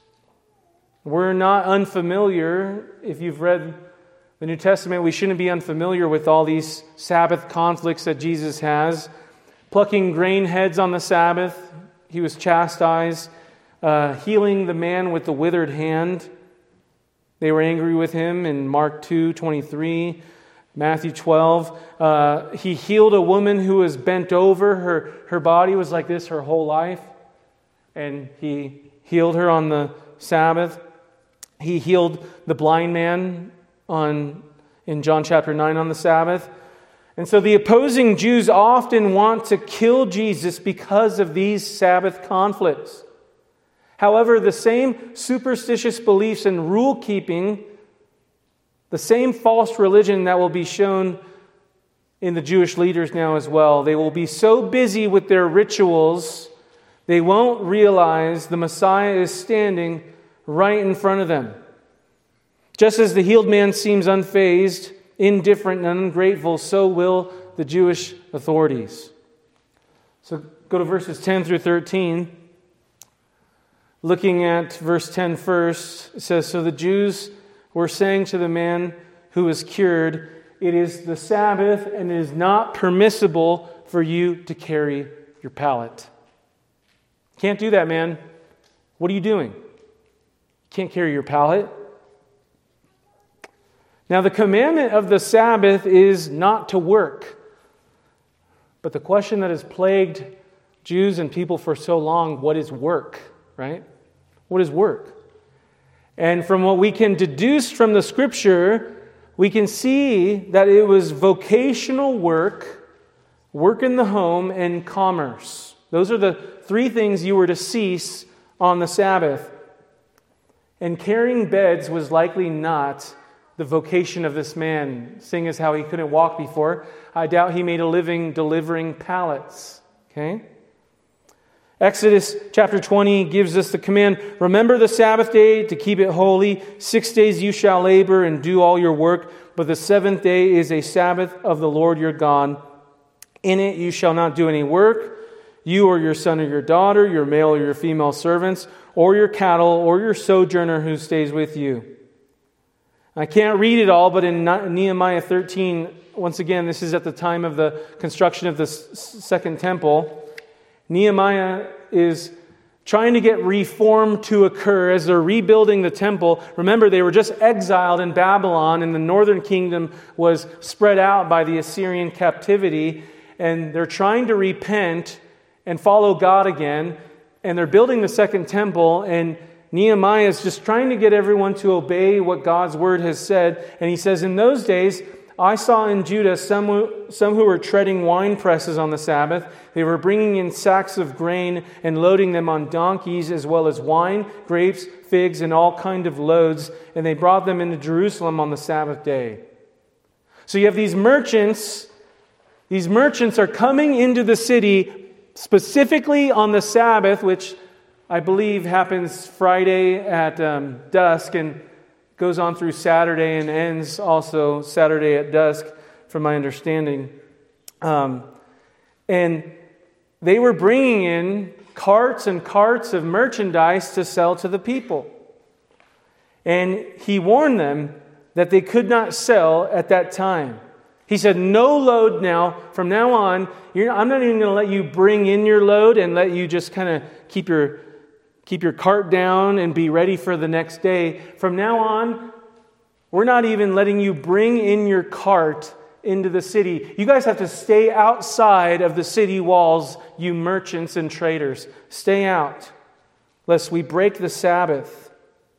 We're not unfamiliar. If you've read the New Testament, we shouldn't be unfamiliar with all these Sabbath conflicts that Jesus has. Plucking grain heads on the Sabbath, he was chastised. Uh, healing the man with the withered hand. They were angry with him in Mark two twenty-three. Matthew twelve, uh, he healed a woman who was bent over. Her, her body was like this her whole life. And he healed her on the Sabbath. He healed the blind man on in John chapter nine on the Sabbath. And so the opposing Jews often want to kill Jesus because of these Sabbath conflicts. However, the same superstitious beliefs and rule-keeping, the same false religion that will be shown in the Jewish leaders now as well. They will be so busy with their rituals, they won't realize the Messiah is standing right in front of them. Just as the healed man seems unfazed, indifferent, and ungrateful, so will the Jewish authorities. So go to verses ten through thirteen. Looking at verse ten first, it says, "So the Jews were saying to the man, who is cured. It is the Sabbath, and it is not permissible for you to carry your pallet. Can't do that, man. What are you doing? Can't carry your pallet. Now, the commandment of the Sabbath is not to work. But the question that has plagued Jews and people for so long, what is work, right? What is work? And from what we can deduce from the Scripture, we can see that it was vocational work, work in the home, and commerce. Those are the three things you were to cease on the Sabbath. And carrying beds was likely not the vocation of this man, seeing as how he couldn't walk before. I doubt he made a living delivering pallets. Okay? Exodus chapter twenty gives us the command, remember the Sabbath day to keep it holy. Six days you shall labor and do all your work, but the seventh day is a Sabbath of the Lord your God. In it you shall not do any work, you or your son or your daughter, your male or your female servants, or your cattle, or your sojourner who stays with you. I can't read it all, but in Nehemiah thirteen, once again, this is at the time of the construction of the second temple, Nehemiah is trying to get reform to occur as they're rebuilding the temple. Remember, they were just exiled in Babylon, and the northern kingdom was spread out by the Assyrian captivity, and they're trying to repent and follow God again, and they're building the second temple, and Nehemiah is just trying to get everyone to obey what God's word has said. And he says, in those days, I saw in Judah some who, some who were treading wine presses on the Sabbath. They were bringing in sacks of grain and loading them on donkeys, as well as wine, grapes, figs, and all kind of loads. And they brought them into Jerusalem on the Sabbath day. So you have these merchants. These merchants are coming into the city specifically on the Sabbath, which I believe happens Friday at um, dusk and goes on through Saturday and ends also Saturday at dusk, from my understanding. Um, and they were bringing in carts and carts of merchandise to sell to the people. And he warned them that they could not sell at that time. He said, no load now. From now on, you're, I'm not even going to let you bring in your load and let you just kind of keep your Keep your cart down and be ready for the next day. From now on, we're not even letting you bring in your cart into the city. You guys have to stay outside of the city walls, you merchants and traders. Stay out, lest we break the Sabbath.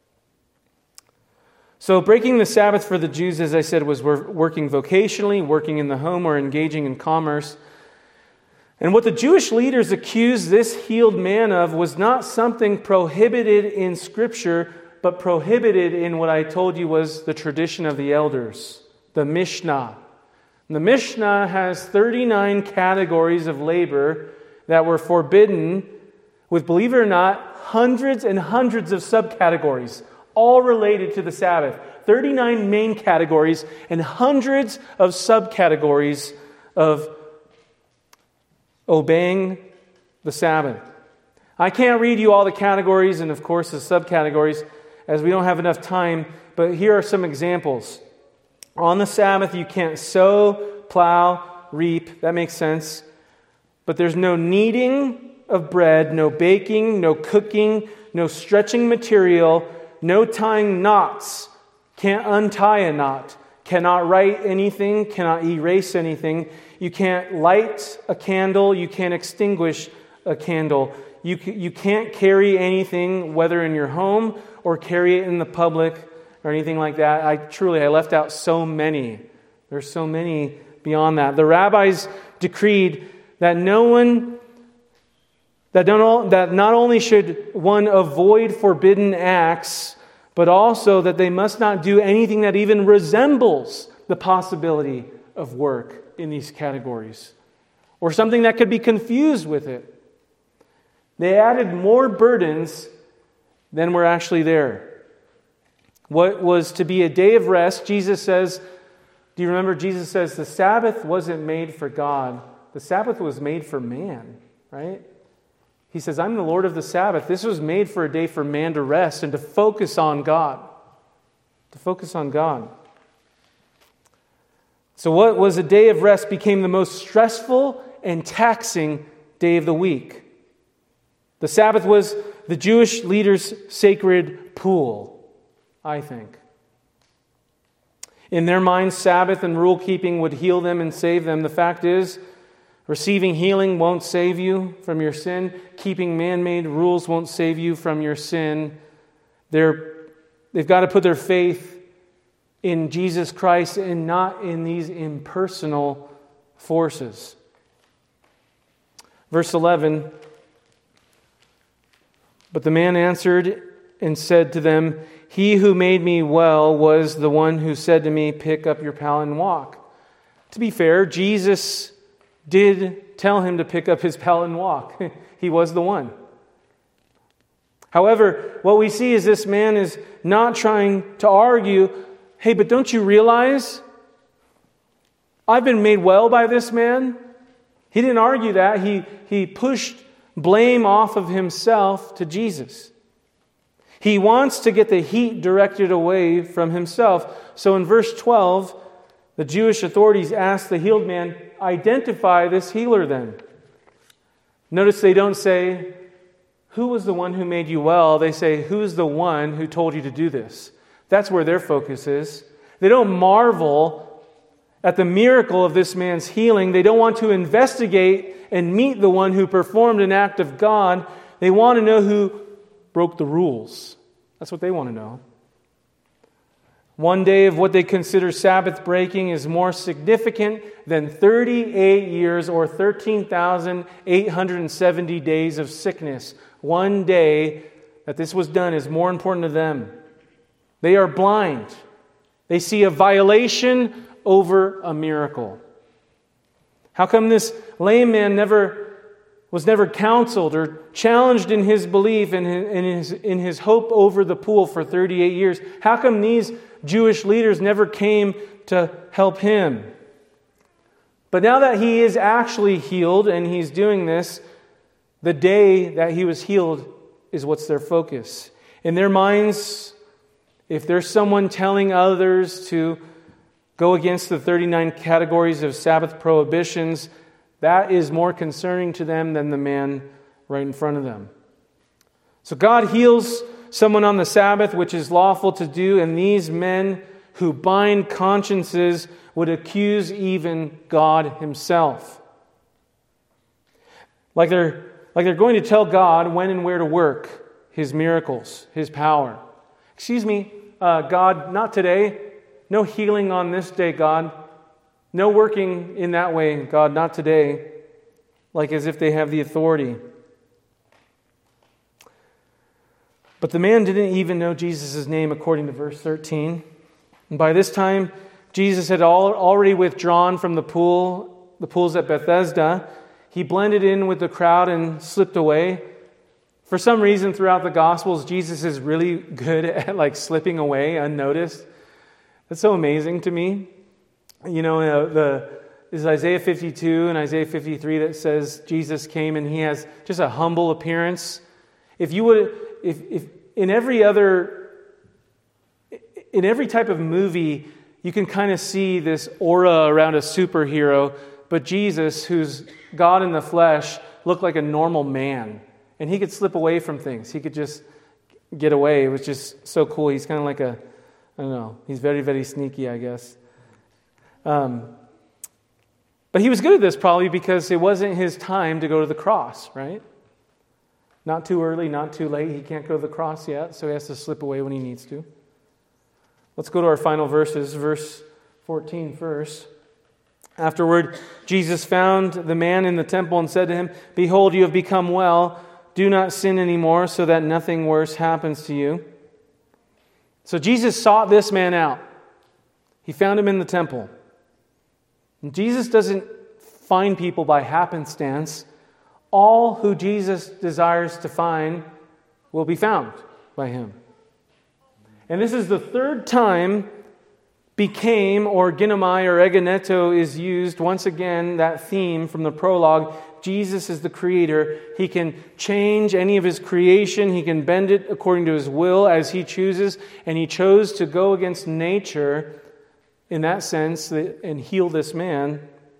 So breaking the Sabbath for the Jews, as I said, was working vocationally, working in the home, or engaging in commerce. And what the Jewish leaders accused this healed man of was not something prohibited in Scripture, but prohibited in what I told you was the tradition of the elders, the Mishnah. And the Mishnah has thirty-nine categories of labor that were forbidden, with, believe it or not, hundreds and hundreds of subcategories, all related to the Sabbath. thirty-nine main categories and hundreds of subcategories of obeying the Sabbath. I can't read you all the categories and, of course, the subcategories, as we don't have enough time, but here are some examples. On the Sabbath, you can't sow, plow, reap. That makes sense. But there's no kneading of bread, no baking, no cooking, no stretching material, no tying knots. Can't untie a knot. Cannot write anything, cannot erase anything. You can't light a candle, you can't extinguish a candle. You, you can't carry anything, whether in your home or carry it in the public or anything like that. I truly, I left out so many. There's so many beyond that. The rabbis decreed that no one, that not, that not only should one avoid forbidden acts, but also that they must not do anything that even resembles the possibility of work in these categories, or something that could be confused with it. They added more burdens than were actually there. What was to be a day of rest, Jesus says, do you remember Jesus says the Sabbath wasn't made for God, the Sabbath was made for man, right? He says, I'm the Lord of the Sabbath. This was made for a day for man to rest and to focus on God. To focus on God. So what was a day of rest became the most stressful and taxing day of the week. The Sabbath was the Jewish leaders' sacred pool, I think. In their minds, Sabbath and rule-keeping would heal them and save them. The fact is, receiving healing won't save you from your sin. Keeping man-made rules won't save you from your sin. They're, they've got to put their faith in Jesus Christ and not in these impersonal forces. Verse eleven, but the man answered and said to them, he who made me well was the one who said to me, pick up your pallet and walk. To be fair, Jesus did tell him to pick up his pallet and walk. He was the one. However, what we see is this man is not trying to argue, hey, but don't you realize I've been made well by this man? He didn't argue that. He, he pushed blame off of himself to Jesus. He wants to get the heat directed away from himself. So in verse twelve, the Jewish authorities ask the healed man, identify this healer then. Notice they don't say, who was the one who made you well? They say, who's the one who told you to do this? That's where their focus is. They don't marvel at the miracle of this man's healing. They don't want to investigate and meet the one who performed an act of God. They want to know who broke the rules. That's what they want to know. One day of what they consider Sabbath breaking is more significant than thirty-eight years or thirteen thousand eight hundred seventy days of sickness. One day that this was done is more important to them. They are blind. They see a violation over a miracle. How come this lame man never was never counseled or challenged in his belief and in his, in his hope over the pool for thirty-eight years? How come these Jewish leaders never came to help him? But now that he is actually healed and he's doing this, the day that he was healed is what's their focus. In their minds, if there's someone telling others to go against the thirty-nine categories of Sabbath prohibitions, that is more concerning to them than the man right in front of them. So God heals someone on the Sabbath, which is lawful to do, and these men who bind consciences would accuse even God himself. Like they're, like they're going to tell God when and where to work his miracles, his power. Excuse me, uh, God, not today. No healing on this day, God. No working in that way, God, not today. Like as if they have the authority. But the man didn't even know Jesus' name according to verse thirteen. And by this time, Jesus had already withdrawn from the pool, the pools at Bethesda. He blended in with the crowd and slipped away. For some reason, throughout the Gospels, Jesus is really good at like slipping away unnoticed. That's so amazing to me. You know, uh, the is Isaiah fifty-two and Isaiah fifty-three that says Jesus came and he has just a humble appearance. If you would, if if in every other, in every type of movie, you can kind of see this aura around a superhero, but Jesus, who's God in the flesh, looked like a normal man, and he could slip away from things. He could just get away. It was just so cool. He's kind of like a, I don't know. He's very, very sneaky, I guess. Um, but he was good at this probably because it wasn't his time to go to the cross, right? Not too early, not too late. He can't go to the cross yet, so he has to slip away when he needs to. Let's go to our final verses, verse fourteen first. Afterward, Jesus found the man in the temple and said to him, "Behold, you have become well. Do not sin anymore so that nothing worse happens to you." So Jesus sought this man out. He found him in the temple. And Jesus doesn't find people by happenstance. All who Jesus desires to find will be found by him. And this is the third time became or ginomai or egeneto is used. Once again, that theme from the prologue. Jesus is the creator. He can change any of his creation. He can bend it according to his will as he chooses. And he chose to go against nature in that sense and heal this man,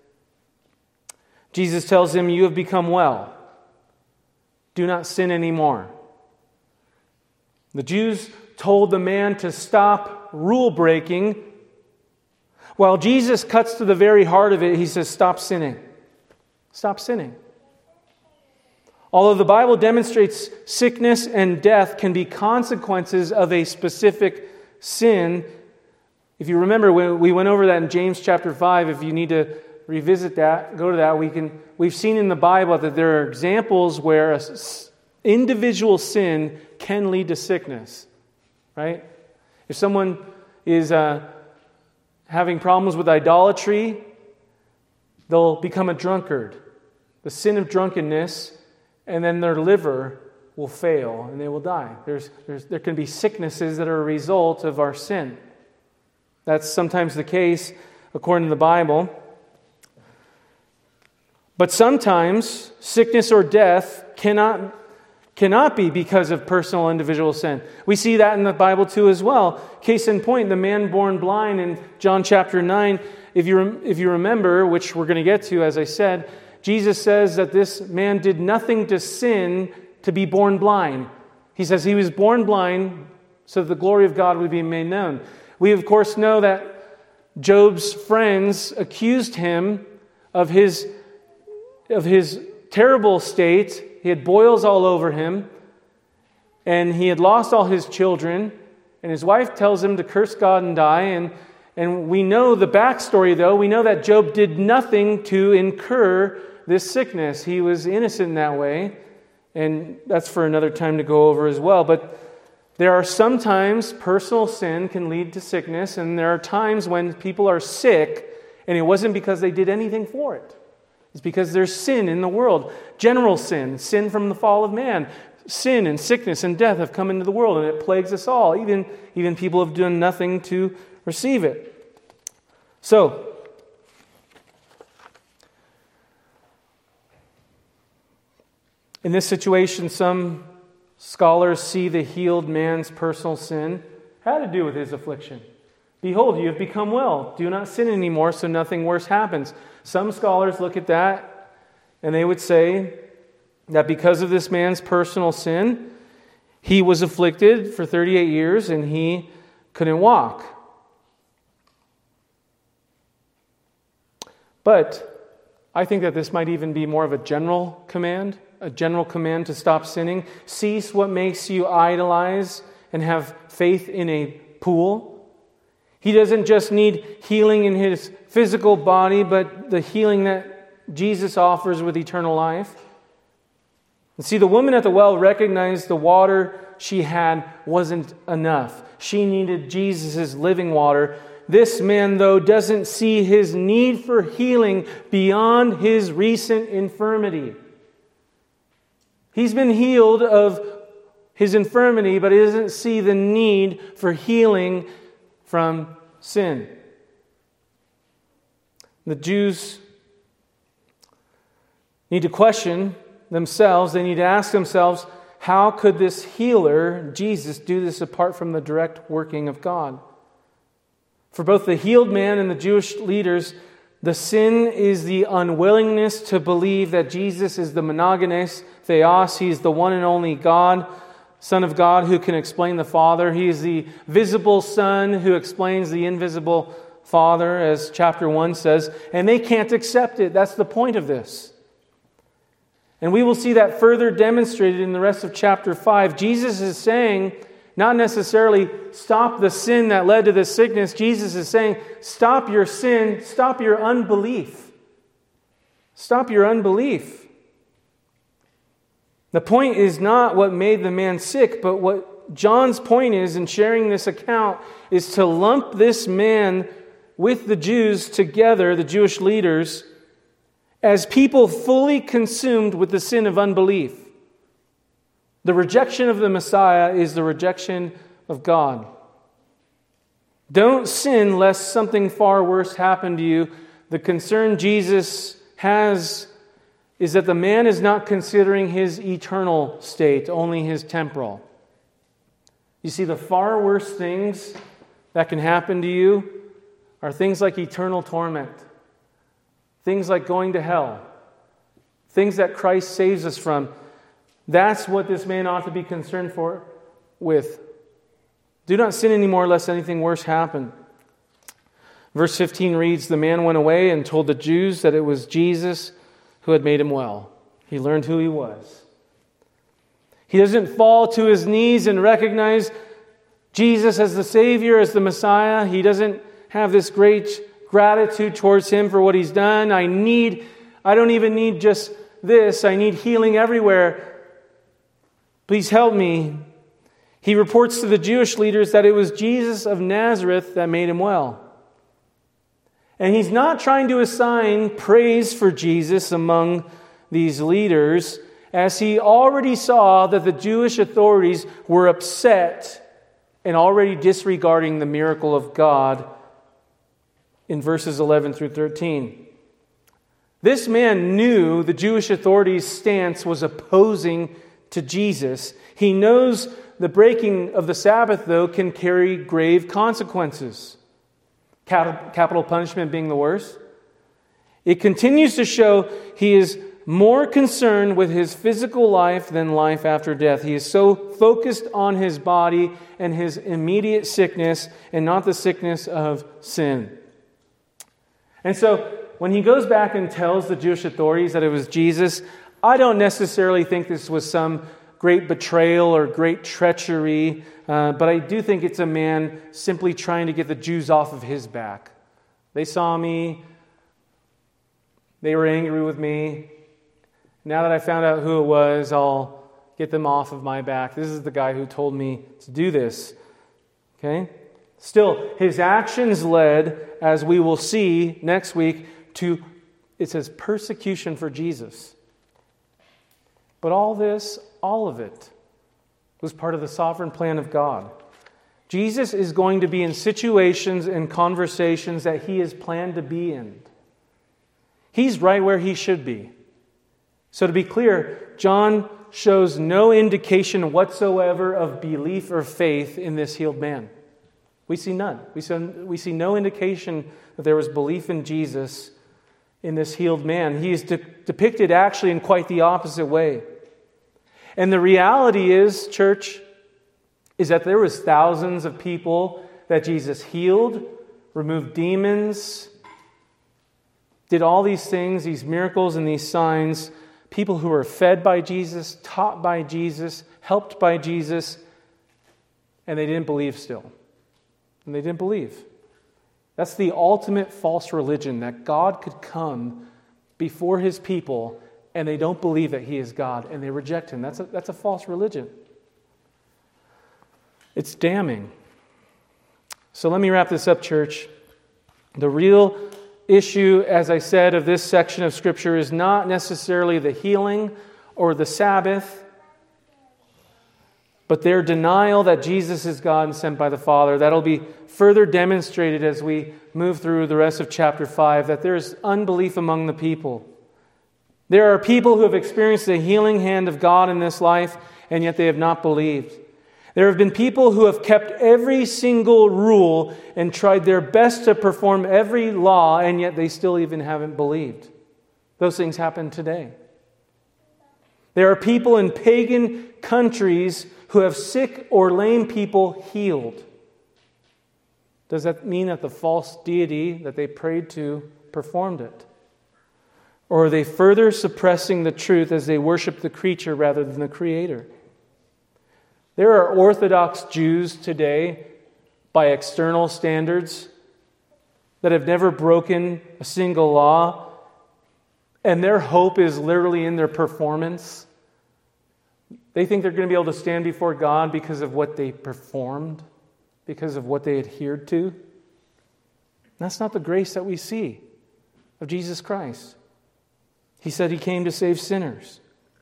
Jesus tells him, "You have become well. Do not sin anymore." The Jews told the man to stop rule breaking, while Jesus cuts to the very heart of it. He says, "Stop sinning. Stop sinning." Although the Bible demonstrates sickness and death can be consequences of a specific sin, if you remember, we went over that in James chapter five. If you need to revisit that, go to that. We can. We've seen in the Bible that there are examples where an individual sin can lead to sickness. Right? If someone is uh, having problems with idolatry, they'll become a drunkard. The sin of drunkenness, and then their liver will fail and they will die. There's, there's, there can be sicknesses that are a result of our sin. That's sometimes the case according to the Bible. But sometimes sickness or death cannot, cannot be because of personal individual sin. We see that in the Bible too as well. Case in point, the man born blind in John chapter nine. If you, if you remember, which we're going to get to, as I said, Jesus says that this man did nothing to sin to be born blind. He says he was born blind so that the glory of God would be made known. We, of course, know that Job's friends accused him of his, of his terrible state. He had boils all over him, and he had lost all his children, and his wife tells him to curse God and die. And, and we know the backstory, though. We know that Job did nothing to incur this sickness. He was innocent in that way, and that's for another time to go over as well. But there are sometimes personal sin can lead to sickness, and there are times when people are sick, and it wasn't because they did anything for it. It's because there's sin in the world. General sin, sin from the fall of man. Sin and sickness and death have come into the world, and it plagues us all. Even, even people have done nothing to receive it. So, in this situation, some scholars see the healed man's personal sin had to do with his affliction. Behold, you have become well. Do not sin anymore, so nothing worse happens. Some scholars look at that, and they would say that because of this man's personal sin, he was afflicted for thirty-eight years and he couldn't walk. But I think that this might even be more of a general command. A general command to stop sinning. Cease what makes you idolize and have faith in a pool. He doesn't just need healing in his physical body, but the healing that Jesus offers with eternal life. And see, the woman at the well recognized the water she had wasn't enough. She needed Jesus' living water. This man, though, doesn't see his need for healing beyond his recent infirmity. He's been healed of his infirmity, but he doesn't see the need for healing from sin. The Jews need to question themselves. They need to ask themselves, how could this healer, Jesus, do this apart from the direct working of God? For both the healed man and the Jewish leaders, the sin is the unwillingness to believe that Jesus is the monogenes theos. He is the one and only God, Son of God, who can explain the Father. He is the visible Son who explains the invisible Father, as chapter one says. And they can't accept it. That's the point of this. And we will see that further demonstrated in the rest of chapter five. Jesus is saying, not necessarily stop the sin that led to this sickness. Jesus is saying, stop your sin, stop your unbelief. Stop your unbelief. The point is not what made the man sick, but what John's point is in sharing this account is to lump this man with the Jews together, the Jewish leaders, as people fully consumed with the sin of unbelief. The rejection of the Messiah is the rejection of God. Don't sin lest something far worse happen to you. The concern Jesus has is that the man is not considering his eternal state, only his temporal. You see, the far worse things that can happen to you are things like eternal torment, things like going to hell, things that Christ saves us from. That's what this man ought to be concerned for with. Do not sin anymore, lest anything worse happen. Verse fifteen reads, the man went away and told the Jews that it was Jesus who had made him well. He learned who he was. He doesn't fall to his knees and recognize Jesus as the Savior, as the Messiah. He doesn't have this great gratitude towards him for what he's done. I need, I don't even need just this. I need healing everywhere. Please help me. He reports to the Jewish leaders that it was Jesus of Nazareth that made him well. And he's not trying to assign praise for Jesus among these leaders, as he already saw that the Jewish authorities were upset and already disregarding the miracle of God in verses eleven through thirteen. This man knew the Jewish authorities' stance was opposing to Jesus. He knows the breaking of the Sabbath, though, can carry grave consequences. Capital punishment being the worst. It continues to show he is more concerned with his physical life than life after death. He is so focused on his body and his immediate sickness and not the sickness of sin. And so when he goes back and tells the Jewish authorities that it was Jesus, I don't necessarily think this was some great betrayal or great treachery, uh, but I do think it's a man simply trying to get the Jews off of his back. They saw me. They were angry with me. Now that I found out who it was, I'll get them off of my back. This is the guy who told me to do this. Okay? Still, his actions led, as we will see next week, to, it says, persecution for Jesus. But all this, all of it, was part of the sovereign plan of God. Jesus is going to be in situations and conversations that he has planned to be in. He's right where he should be. So to be clear, John shows no indication whatsoever of belief or faith in this healed man. We see none. We see, we see no indication that there was belief in Jesus in this healed man. He is de- depicted actually in quite the opposite way. And the reality is, church, is that there was thousands of people that Jesus healed, removed demons, did all these things, these miracles and these signs. People who were fed by Jesus, taught by Jesus, helped by Jesus, and they didn't believe still. And they didn't believe. That's the ultimate false religion, that God could come before his people and they don't believe that he is God and they reject him. That's a, that's a false religion. It's damning. So let me wrap this up, church. The real issue, as I said, of this section of Scripture is not necessarily the healing or the Sabbath, but their denial that Jesus is God and sent by the Father. That'll be further demonstrated as we move through the rest of chapter five, that there is unbelief among the people. There are people who have experienced the healing hand of God in this life, and yet they have not believed. There have been people who have kept every single rule and tried their best to perform every law, and yet they still even haven't believed. Those things happen today. There are people in pagan countries who have sick or lame people healed. Does that mean that the false deity that they prayed to performed it? Or are they further suppressing the truth as they worship the creature rather than the Creator? There are Orthodox Jews today, by external standards, that have never broken a single law, and their hope is literally in their performance. They think they're going to be able to stand before God because of what they performed, because of what they adhered to. That's not the grace that we see of Jesus Christ. He said he came to save sinners.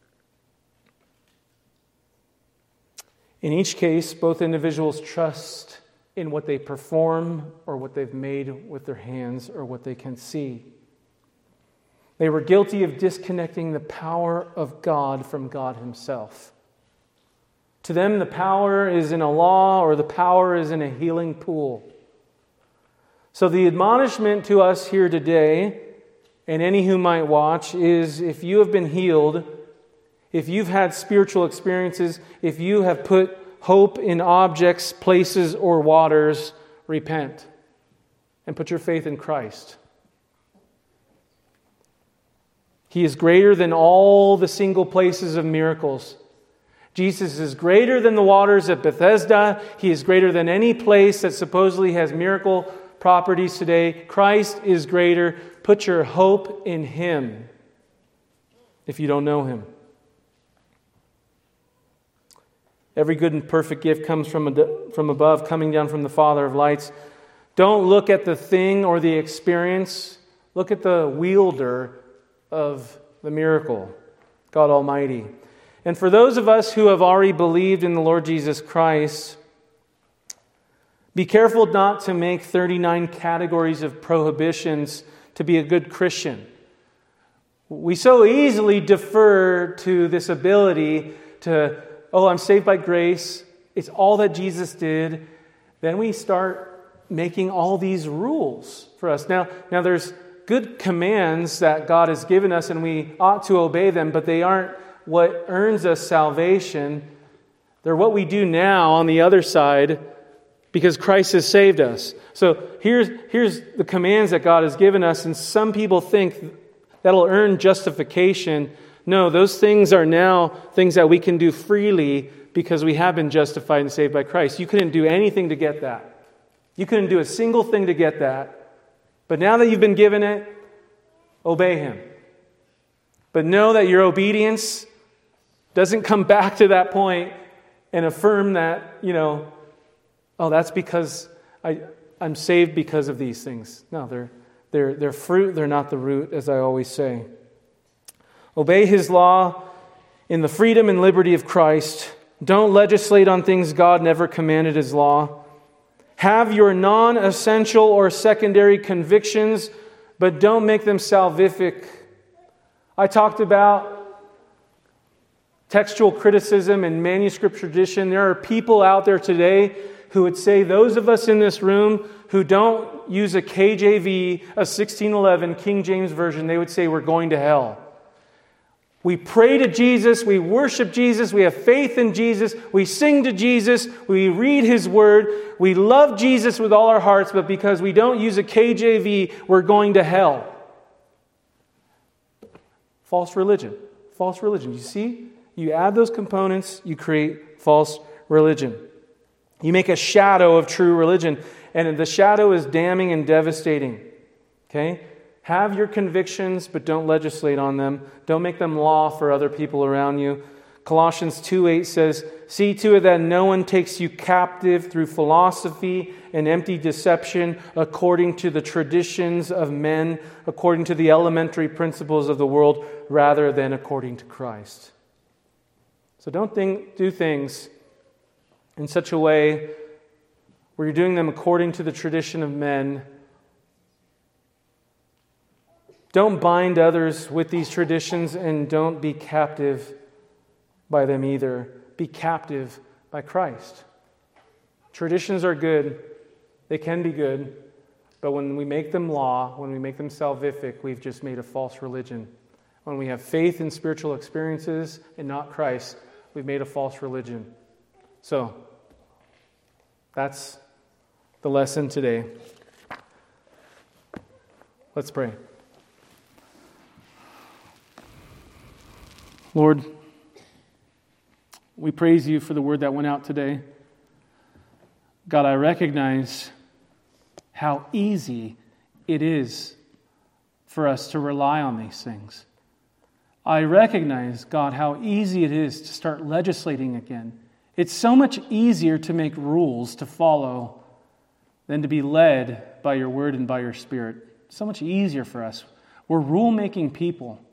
In each case, both individuals trust in what they perform or what they've made with their hands or what they can see. They were guilty of disconnecting the power of God from God himself. To them, the power is in a law or the power is in a healing pool. So the admonishment to us here today, and any who might watch, is if you have been healed, if you've had spiritual experiences, if you have put hope in objects, places, or waters, repent and put your faith in Christ. He is greater than all the single places of miracles. Jesus is greater than the waters at Bethesda. He is greater than any place that supposedly has miracle properties today. Christ is greater. Put your hope in Him if you don't know Him. Every good and perfect gift comes from, from above, coming down from the Father of lights. Don't look at the thing or the experience. Look at the wielder of the miracle, God Almighty. And for those of us who have already believed in the Lord Jesus Christ, be careful not to make thirty-nine categories of prohibitions to be a good Christian. We so easily defer to this ability to, oh, I'm saved by grace. It's all that Jesus did. Then we start making all these rules for us. Now, now there's good commands that God has given us and we ought to obey them, but they aren't what earns us salvation. They're what we do now on the other side because Christ has saved us. So here's, here's the commands that God has given us, and some people think that'll earn justification. No, those things are now things that we can do freely because we have been justified and saved by Christ. You couldn't do anything to get that. You couldn't do a single thing to get that. But now that you've been given it, obey Him. But know that your obedience doesn't come back to that point and affirm that, you know, oh, that's because I, I'm saved because of these things. No, they're, they're, they're fruit, they're not the root, as I always say. Obey His law in the freedom and liberty of Christ. Don't legislate on things God never commanded His law. Have your non-essential or secondary convictions, but don't make them salvific. I talked about textual criticism and manuscript tradition. There are people out there today who would say, those of us in this room who don't use a K J V, a sixteen eleven King James Version, they would say we're going to hell. We pray to Jesus, we worship Jesus, we have faith in Jesus, we sing to Jesus, we read His Word, we love Jesus with all our hearts, but because we don't use a K J V, we're going to hell. False religion. False religion. You see? You add those components, you create false religion. You make a shadow of true religion, and the shadow is damning and devastating. Okay? Have your convictions, but don't legislate on them. Don't make them law for other people around you. Colossians two eight says, see to it that no one takes you captive through philosophy and empty deception according to the traditions of men, according to the elementary principles of the world, rather than according to Christ. So don't think, do things in such a way where you're doing them according to the tradition of men. Don't bind others with these traditions, and don't be captive by them either. Be captive by Christ. Traditions are good. They can be good. But when we make them law, when we make them salvific, we've just made a false religion. When we have faith in spiritual experiences and not Christ, we've made a false religion. So, that's the lesson today. Let's pray. Lord, we praise You for the word that went out today. God, I recognize how easy it is for us to rely on these things. I recognize, God, how easy it is to start legislating again. It's so much easier to make rules to follow than to be led by Your word and by Your Spirit. It's so much easier for us. We're rule-making people.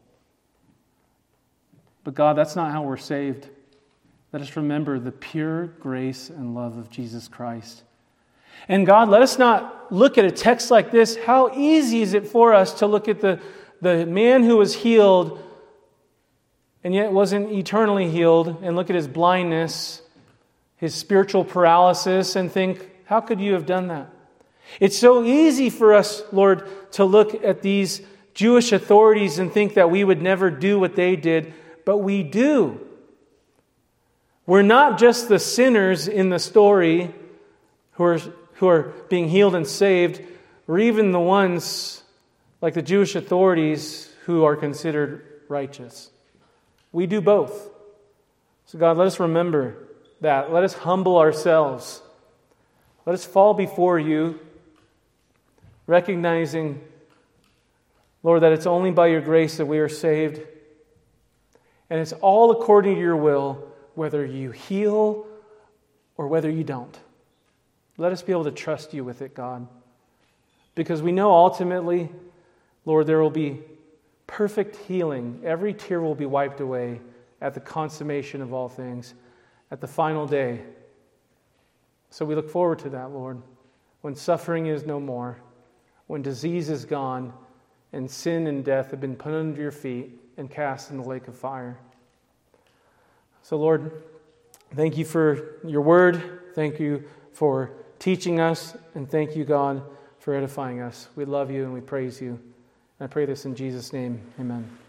But God, that's not how we're saved. Let us remember the pure grace and love of Jesus Christ. And God, let us not look at a text like this. How easy is it for us to look at the, the man who was healed and yet wasn't eternally healed, and look at his blindness, his spiritual paralysis, and think, how could You have done that? It's so easy for us, Lord, to look at these Jewish authorities and think that we would never do what they did, but we do. We're not just the sinners in the story who are, who are being healed and saved. We're even the ones, like the Jewish authorities, who are considered righteous. We do both. So God, let us remember that. Let us humble ourselves. Let us fall before you, recognizing, Lord, that it's only by your grace that we are saved. And it's all according to your will, whether you heal or whether you don't. Let us be able to trust you with it, God. Because we know ultimately, Lord, there will be perfect healing. Every tear will be wiped away at the consummation of all things, at the final day. So we look forward to that, Lord, when suffering is no more, when disease is gone, and sin and death have been put under your feet and cast in the lake of fire. So, Lord, thank you for your word. Thank you for teaching us. And thank you, God, for edifying us. We love you and we praise you. And I pray this in Jesus' name. Amen.